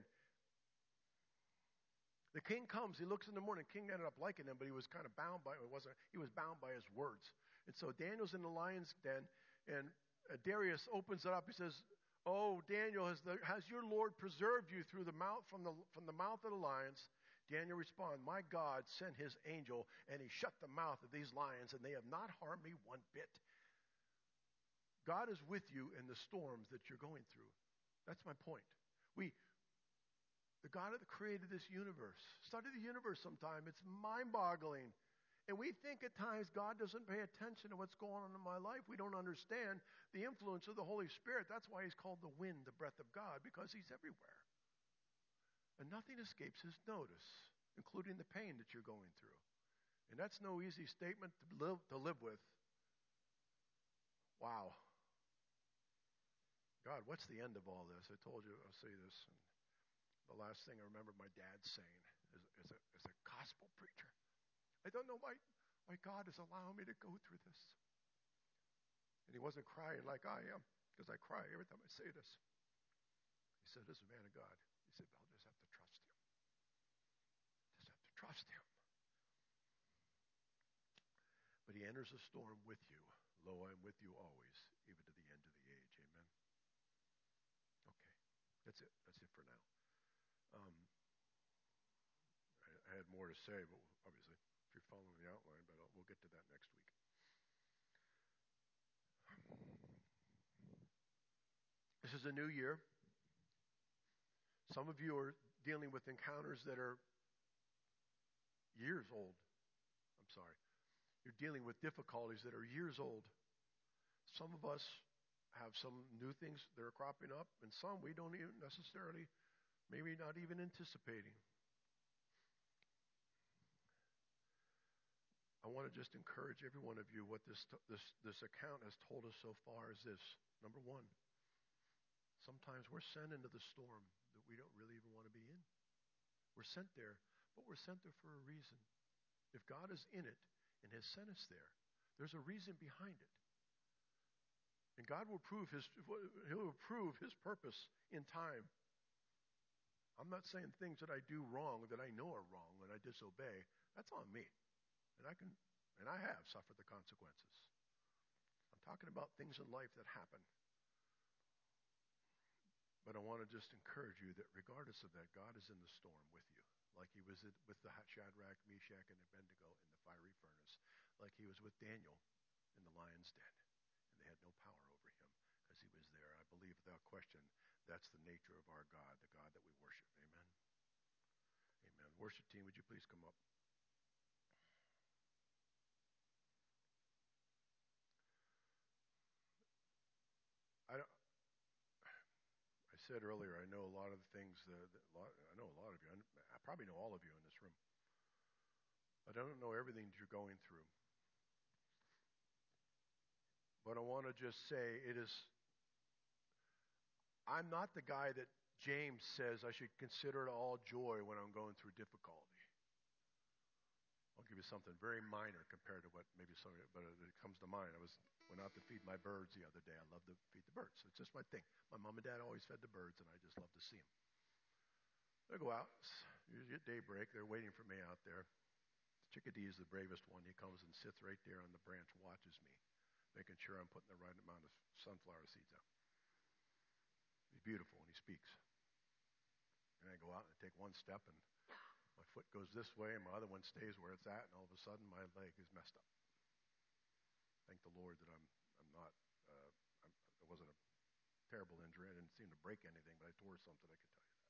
The king comes, he looks in the morning. The king ended up liking him, but he was kind of bound by he was bound by his words. And so Daniel's in the lion's den, and Darius opens it up. He says, "Oh, Daniel, has your Lord preserved you through the mouth from the mouth of the lions?" Daniel responds, "My God sent his angel, and he shut the mouth of these lions, and they have not harmed me one bit." God is with you in the storms that you're going through. That's my point. The God that created this universe. Study the universe sometime. It's mind-boggling. And we think at times God doesn't pay attention to what's going on in my life. We don't understand the influence of the Holy Spirit. That's why he's called the wind, the breath of God, because he's everywhere. And nothing escapes his notice, including the pain that you're going through. And that's no easy statement to live with. Wow. God, what's the end of all this? I told you I'll say this. And the last thing I remember my dad saying as a gospel preacher, I don't know why God is allowing me to go through this. And he wasn't crying like I am, because I cry every time I say this. He said, "This is a man of God." He said, "I'll just have to trust him. Just have to trust him." But he enters a storm with you. Lo, I'm with you always, even to the end of the age. Amen. Okay. That's it. That's it for now. I had more to say, but obviously, if you're following the outline, but we'll get to that next week. This is a new year. Some of you are dealing with encounters that are years old. I'm sorry. You're dealing with difficulties that are years old. Some of us have some new things that are cropping up, and some we don't even necessarily, maybe not even anticipating. I want to just encourage every one of you what this account has told us so far is this. Number one, sometimes we're sent into the storm that we don't really even want to be in. We're sent there, but we're sent there for a reason. If God is in it and has sent us there, there's a reason behind it. And God will he'll prove his purpose in time. I'm not saying things that I do wrong that I know are wrong when I disobey. That's on me. And I have suffered the consequences. I'm talking about things in life that happen. But I want to just encourage you that regardless of that, God is in the storm with you. like he was with the Shadrach, Meshach, and Abednego in the fiery furnace, like he was with Daniel in the lion's den, and they had no power over him because he was there. I believe without question that's the nature of our God, the God that we worship. Amen. Amen. Worship team, would you please come up? I said earlier, I know a lot of the things, I know a lot of you. I probably know all of you in this room. I don't know everything that you're going through. But I want to just say I'm not the guy that James says I should consider it all joy when I'm going through difficulty. I'll give you something very minor compared to what maybe some of you, but it comes to mind. I went out to feed my birds the other day. I love to feed the birds. It's just my thing. My mom and dad always fed the birds, and I just love to see them. I go out, usually at daybreak. They're waiting for me out there. The chickadee is the bravest one. He comes and sits right there on the branch, watches me, making sure I'm putting the right amount of sunflower seeds out. He's beautiful, and he speaks. And I go out and I take one step, and my foot goes this way, and my other one stays where it's at, and all of a sudden my leg is messed up. Thank the Lord that I'm not. It wasn't a terrible injury. I didn't seem to break anything, but I tore something. I could tell you that.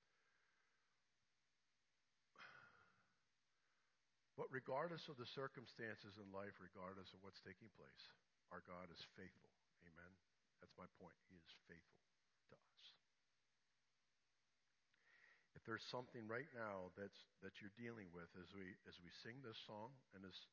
But regardless of the circumstances in life, regardless of what's taking place, our God is faithful. Amen. That's my point. He is faithful to us. If there's something right now that you're dealing with as we sing this song, and as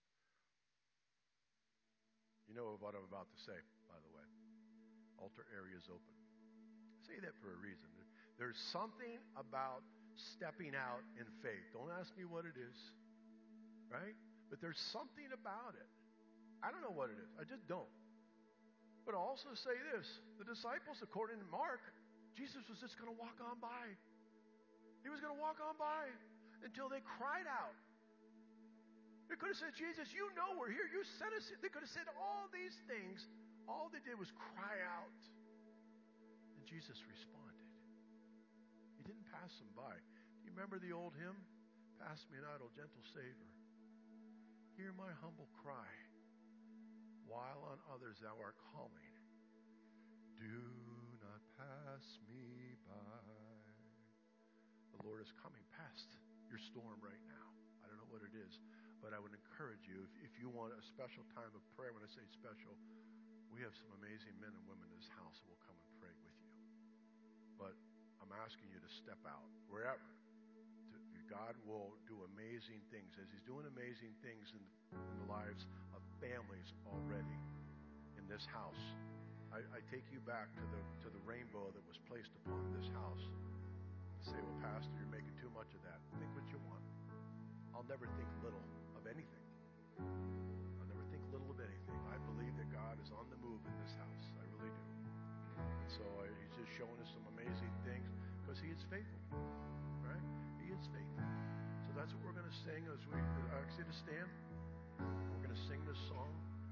you know what I'm about to say, by the way, altar area is open. I say that for a reason. There's something about stepping out in faith. Don't ask me what it is, right? But there's something about it. I don't know what it is. I just don't. But I'll also say this. The disciples, according to Mark, Jesus was just going to walk on by. He was going to walk on by until they cried out. They could have said, Jesus, you know we're here. You sent us. They could have said all these things. All they did was cry out. And Jesus responded. He didn't pass them by. Do you remember the old hymn? Pass me not, O gentle Savior. Hear my humble cry, while on others thou art calling. Do not pass me by. The Lord is coming past your storm right now. I don't know what it is, but I would encourage you, if you want a special time of prayer, when I say special, we have some amazing men and women in this house who will come and pray with you. But I'm asking you to step out, wherever. God will do amazing things, as He's doing amazing things in the lives of families already in this house. I take you back to the rainbow that was placed upon this house. You say, well, Pastor, you're making too much of that. Think what you want. I'll never think little of anything. I'll never think little of anything. I believe that God is on the move in this house. I really do. And so He's just showing us some amazing things because He is faithful. Right? He is faithful. So that's what we're going to sing as we ask you to stand. We're going to sing this song.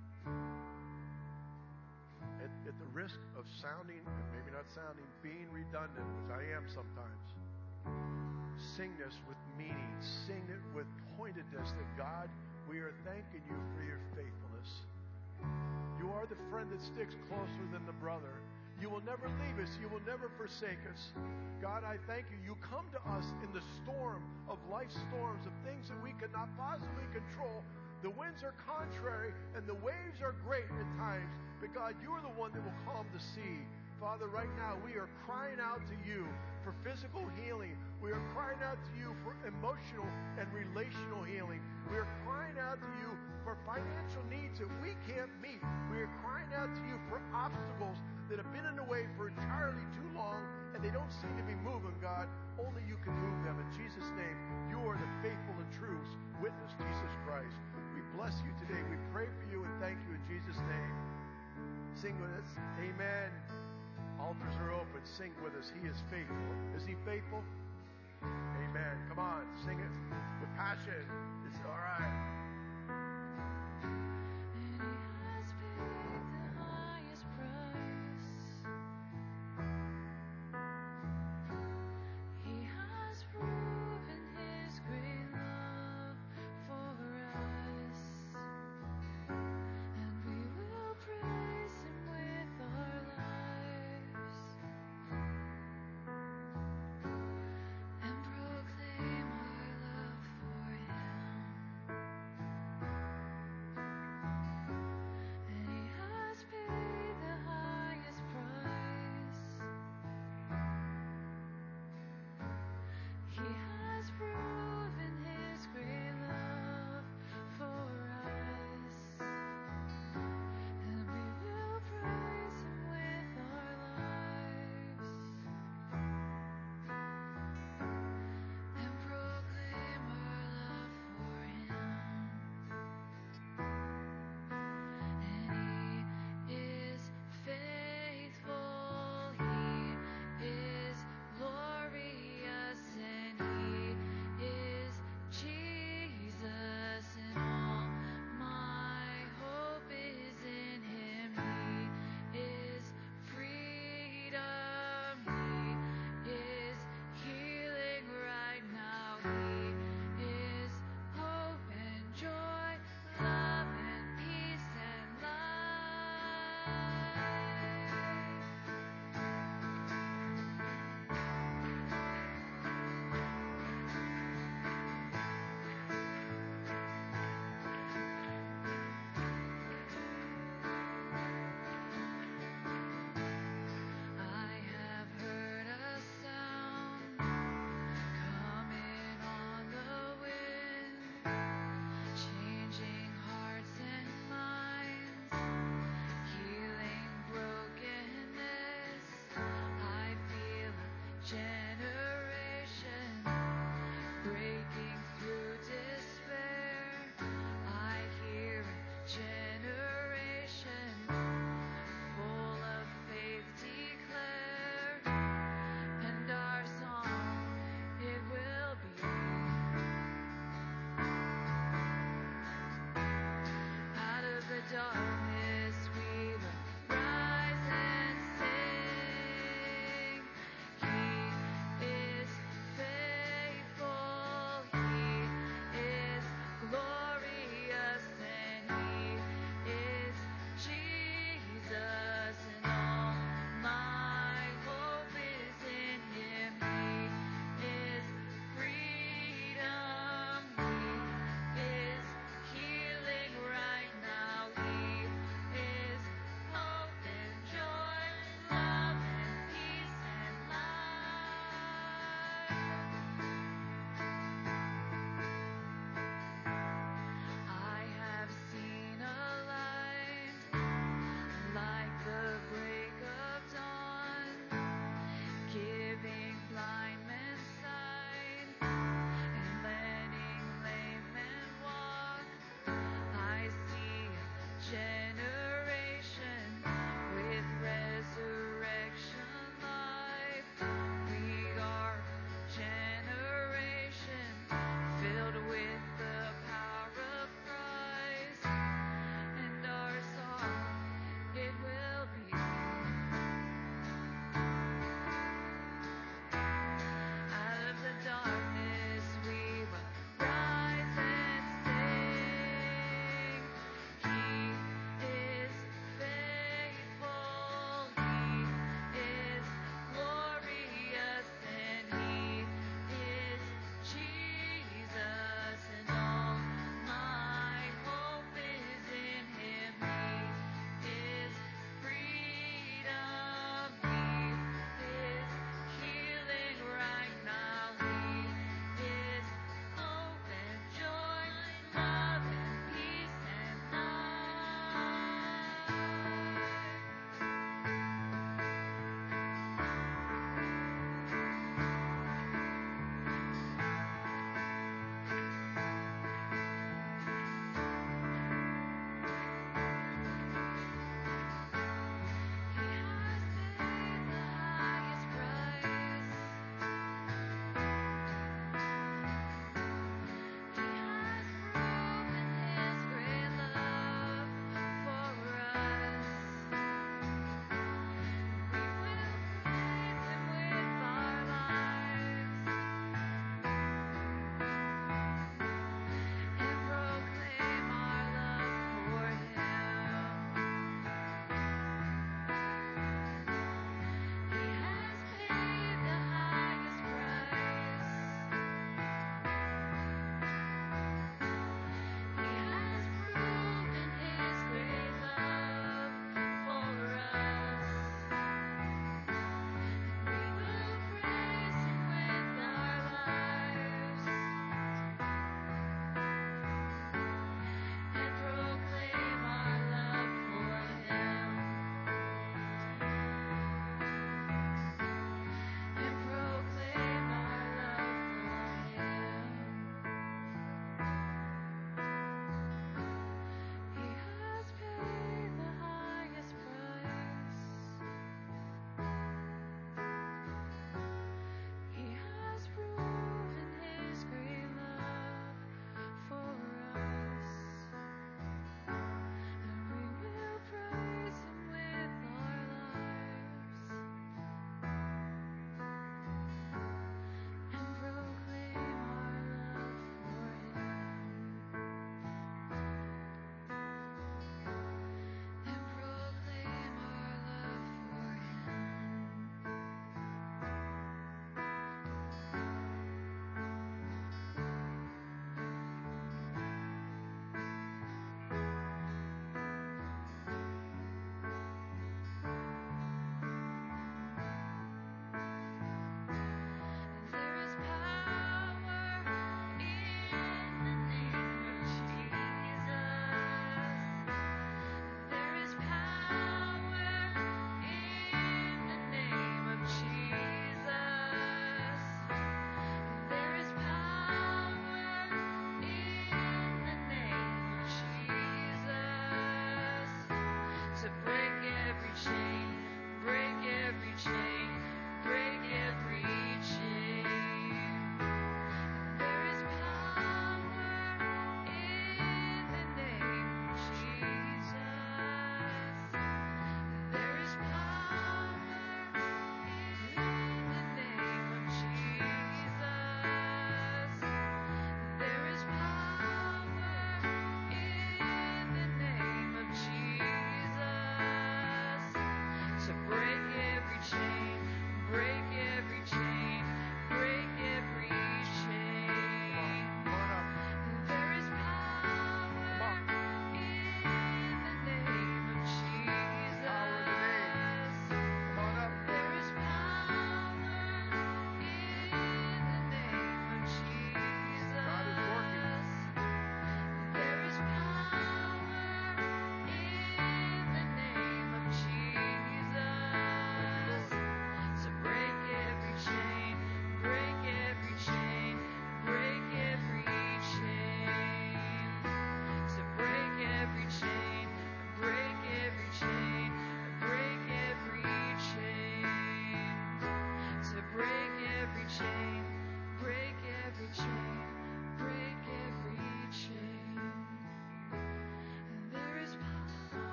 At the risk of sounding, and maybe not sounding, being redundant, which I am sometimes, sing this with meaning. Sing it with pointedness that God, we are thanking you for your faithfulness. You are the friend that sticks closer than the brother. You will never leave us. You will never forsake us. God, I thank you. You come to us in the storm of life's storms, of things that we could not possibly control. The winds are contrary and the waves are great at times. But God, you are the one that will calm the sea. Father, right now we are crying out to you for physical healing. We are crying out to you for emotional and relational healing. We are crying out to you for financial needs that we can't meet. We are crying out to you for obstacles that have been in the way for entirely too long and they don't seem to be moving, God. Only you can move them. In Jesus' name, you are the faithful and true witness, Jesus Christ. We bless you today. We pray for you and thank you in Jesus' name. Sing with us. Amen. Altars are open. Sing with us. He is faithful. Is He faithful? Amen. Come on. Sing it with passion. It's all right. He has proven His generation breaking through despair. I hear a generation full of faith declare, and our song, it will be out of the darkness we will rise and sing. He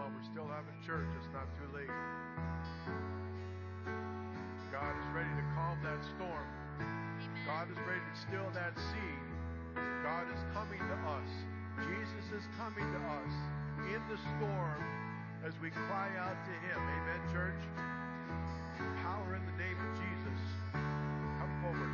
while we're still having church. It's not too late. God is ready to calm that storm. Amen. God is ready to still that sea. God is coming to us. Jesus is coming to us in the storm as we cry out to Him. Amen, church? Power in the name of Jesus. Come forward.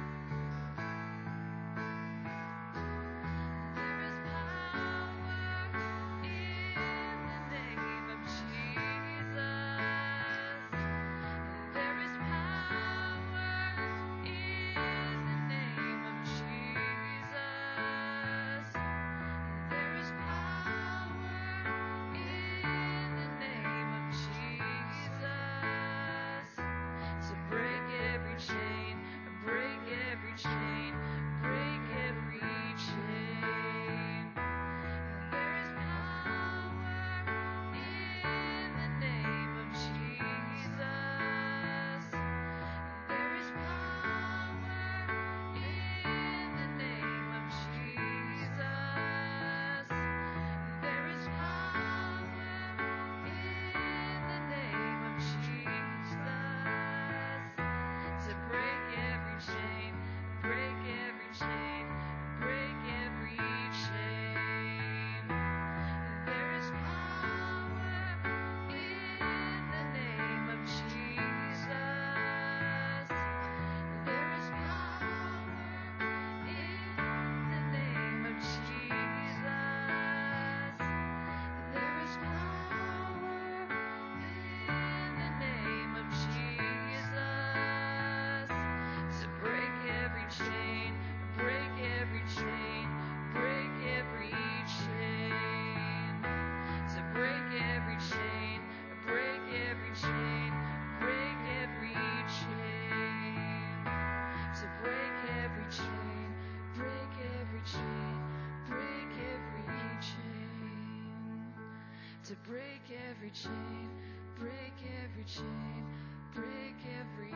To break every chain, break every chain, break every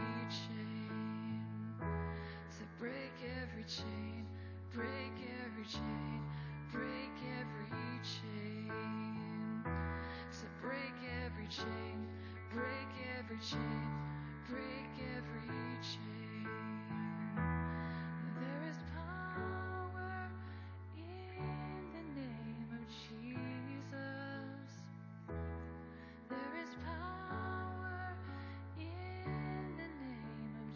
chain. To break every chain, break every chain, break every chain. To break every chain, break every chain, break every chain. There is power in the name of Jesus. There is power in the name of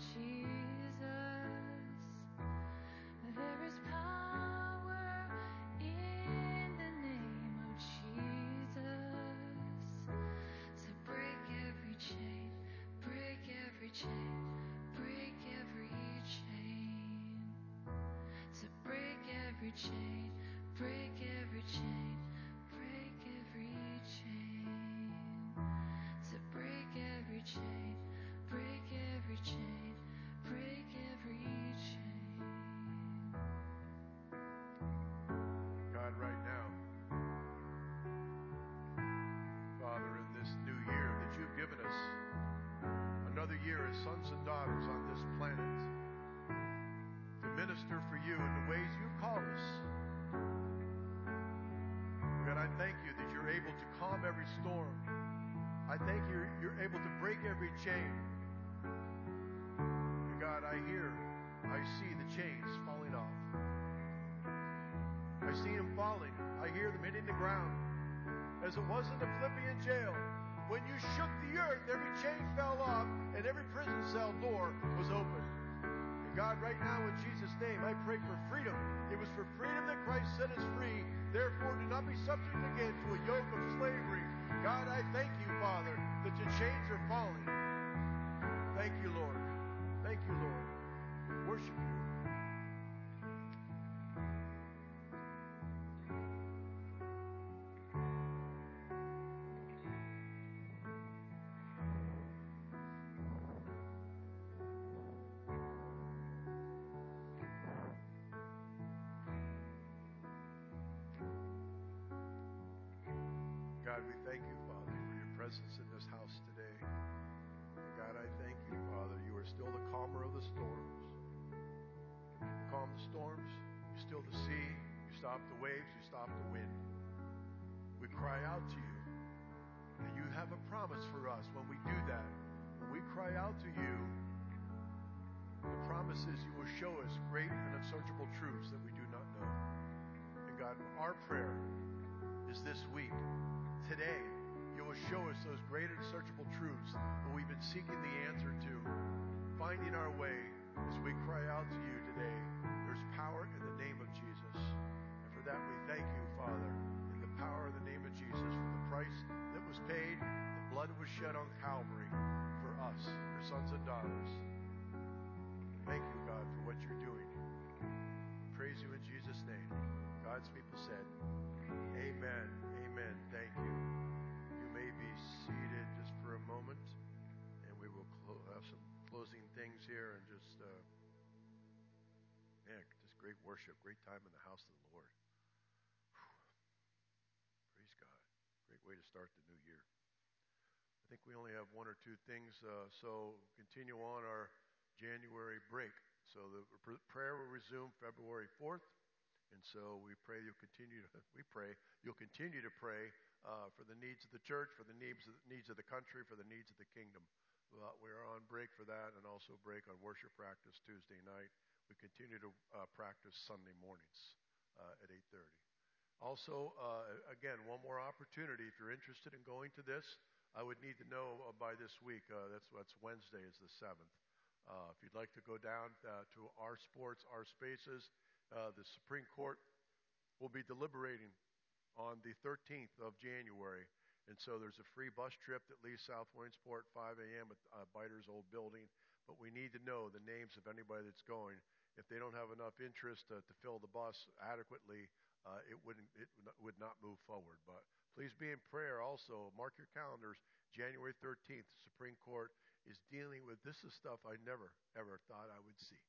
Jesus. There is power in the name of Jesus. To break every chain, break every chain, break every chain. To break every chain, break every chain, break every chain. To break every chain, break every chain, break every chain. God, right now, Father, in this new year that you've given us, another year as sons and daughters on this planet, to minister for you in the ways you've called us. God, I thank you that you're able to calm every storm. I thank you you're able to break every chain. And God, I see the chains falling off. I see them falling. I hear them hitting the ground. As it was in the Philippian jail, when you shook the earth, every chain fell off and every prison cell door was open. And God, right now in Jesus' name, I pray for freedom. It was for freedom that Christ set us free. Therefore, do not be subject again to a yoke of slavery. God, I thank you, Father, that your chains are falling. Thank you, Lord. Thank you, Lord. Worship you. God, we thank you, Father, for your presence in this house today. And God, I thank you, Father, you are still the calmer of the storms. You calm the storms, you still the sea, you stop the waves, you stop the wind. We cry out to you. have a promise for us when we do that. When we cry out to you, the promise is you will show us great and unsearchable truths that we do not know. And God, our prayer is this week, today, you will show us those great and unsearchable truths that we've been seeking the answer to, finding our way as we cry out to you today. There's power in the name of Jesus. And for that, we thank you, Father, in the power of the name of Jesus, for the price that was paid, the blood that was shed on Calvary for us, your sons and daughters. Thank you, God, for what you're doing. Praise you in Jesus' name. God's people said, amen. Amen. Thank you. You may be seated just for a moment, and we will have some closing things here, and just great worship, great time in the house of the Lord. Praise God. Great way to start the new year. I think we only have one or two things, so continue on our January break. So the prayer will resume February 4th, and so we pray you'll continue to pray for the needs of the church, for the needs of the country, for the needs of the kingdom. We're on break for that, and also break on worship practice Tuesday night. We continue to practice Sunday mornings at 8:30. Also, again, one more opportunity. If you're interested in going to this, I would need to know by this week. That's Wednesday is the 7th. If you'd like to go down to Our Sports, Our Spaces, the Supreme Court will be deliberating on the 13th of January. And so there's a free bus trip that leaves South Williamsport 5 a.m. at Biter's old building. But we need to know the names of anybody that's going. If they don't have enough interest to fill the bus adequately, it would not move forward. But please be in prayer also. Mark your calendars. January 13th, the Supreme Court is dealing with, this is stuff I never, ever thought I would see.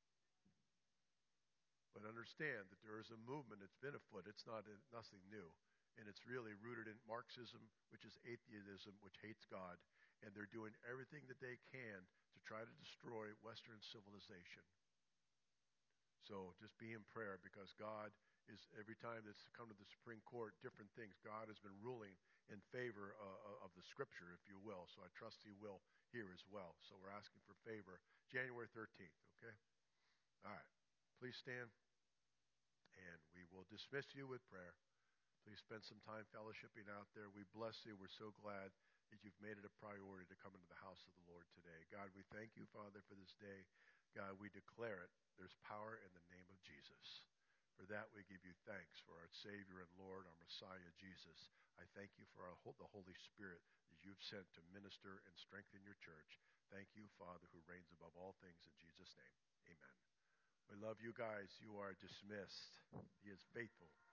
But understand that there is a movement that's been afoot. It's nothing new. And it's really rooted in Marxism, which is atheism, which hates God. And they're doing everything that they can to try to destroy Western civilization. So just be in prayer, because God is, every time that's come to the Supreme Court, different things. God has been ruling in favor of the Scripture, if you will. So I trust He will here as well. So we're asking for favor. January 13th, okay? All right. Please stand, and we will dismiss you with prayer. Please spend some time fellowshipping out there. We bless you. We're so glad that you've made it a priority to come into the house of the Lord today. God, we thank you, Father, for this day. God, we declare it. There's power in the name of Jesus. For that, we give you thanks for our Savior and Lord, our Messiah, Jesus. I thank you for the Holy Spirit that you've sent to minister and strengthen your church. Thank you, Father, who reigns above all things, in Jesus' name. Amen. We love you guys. You are dismissed. He is faithful.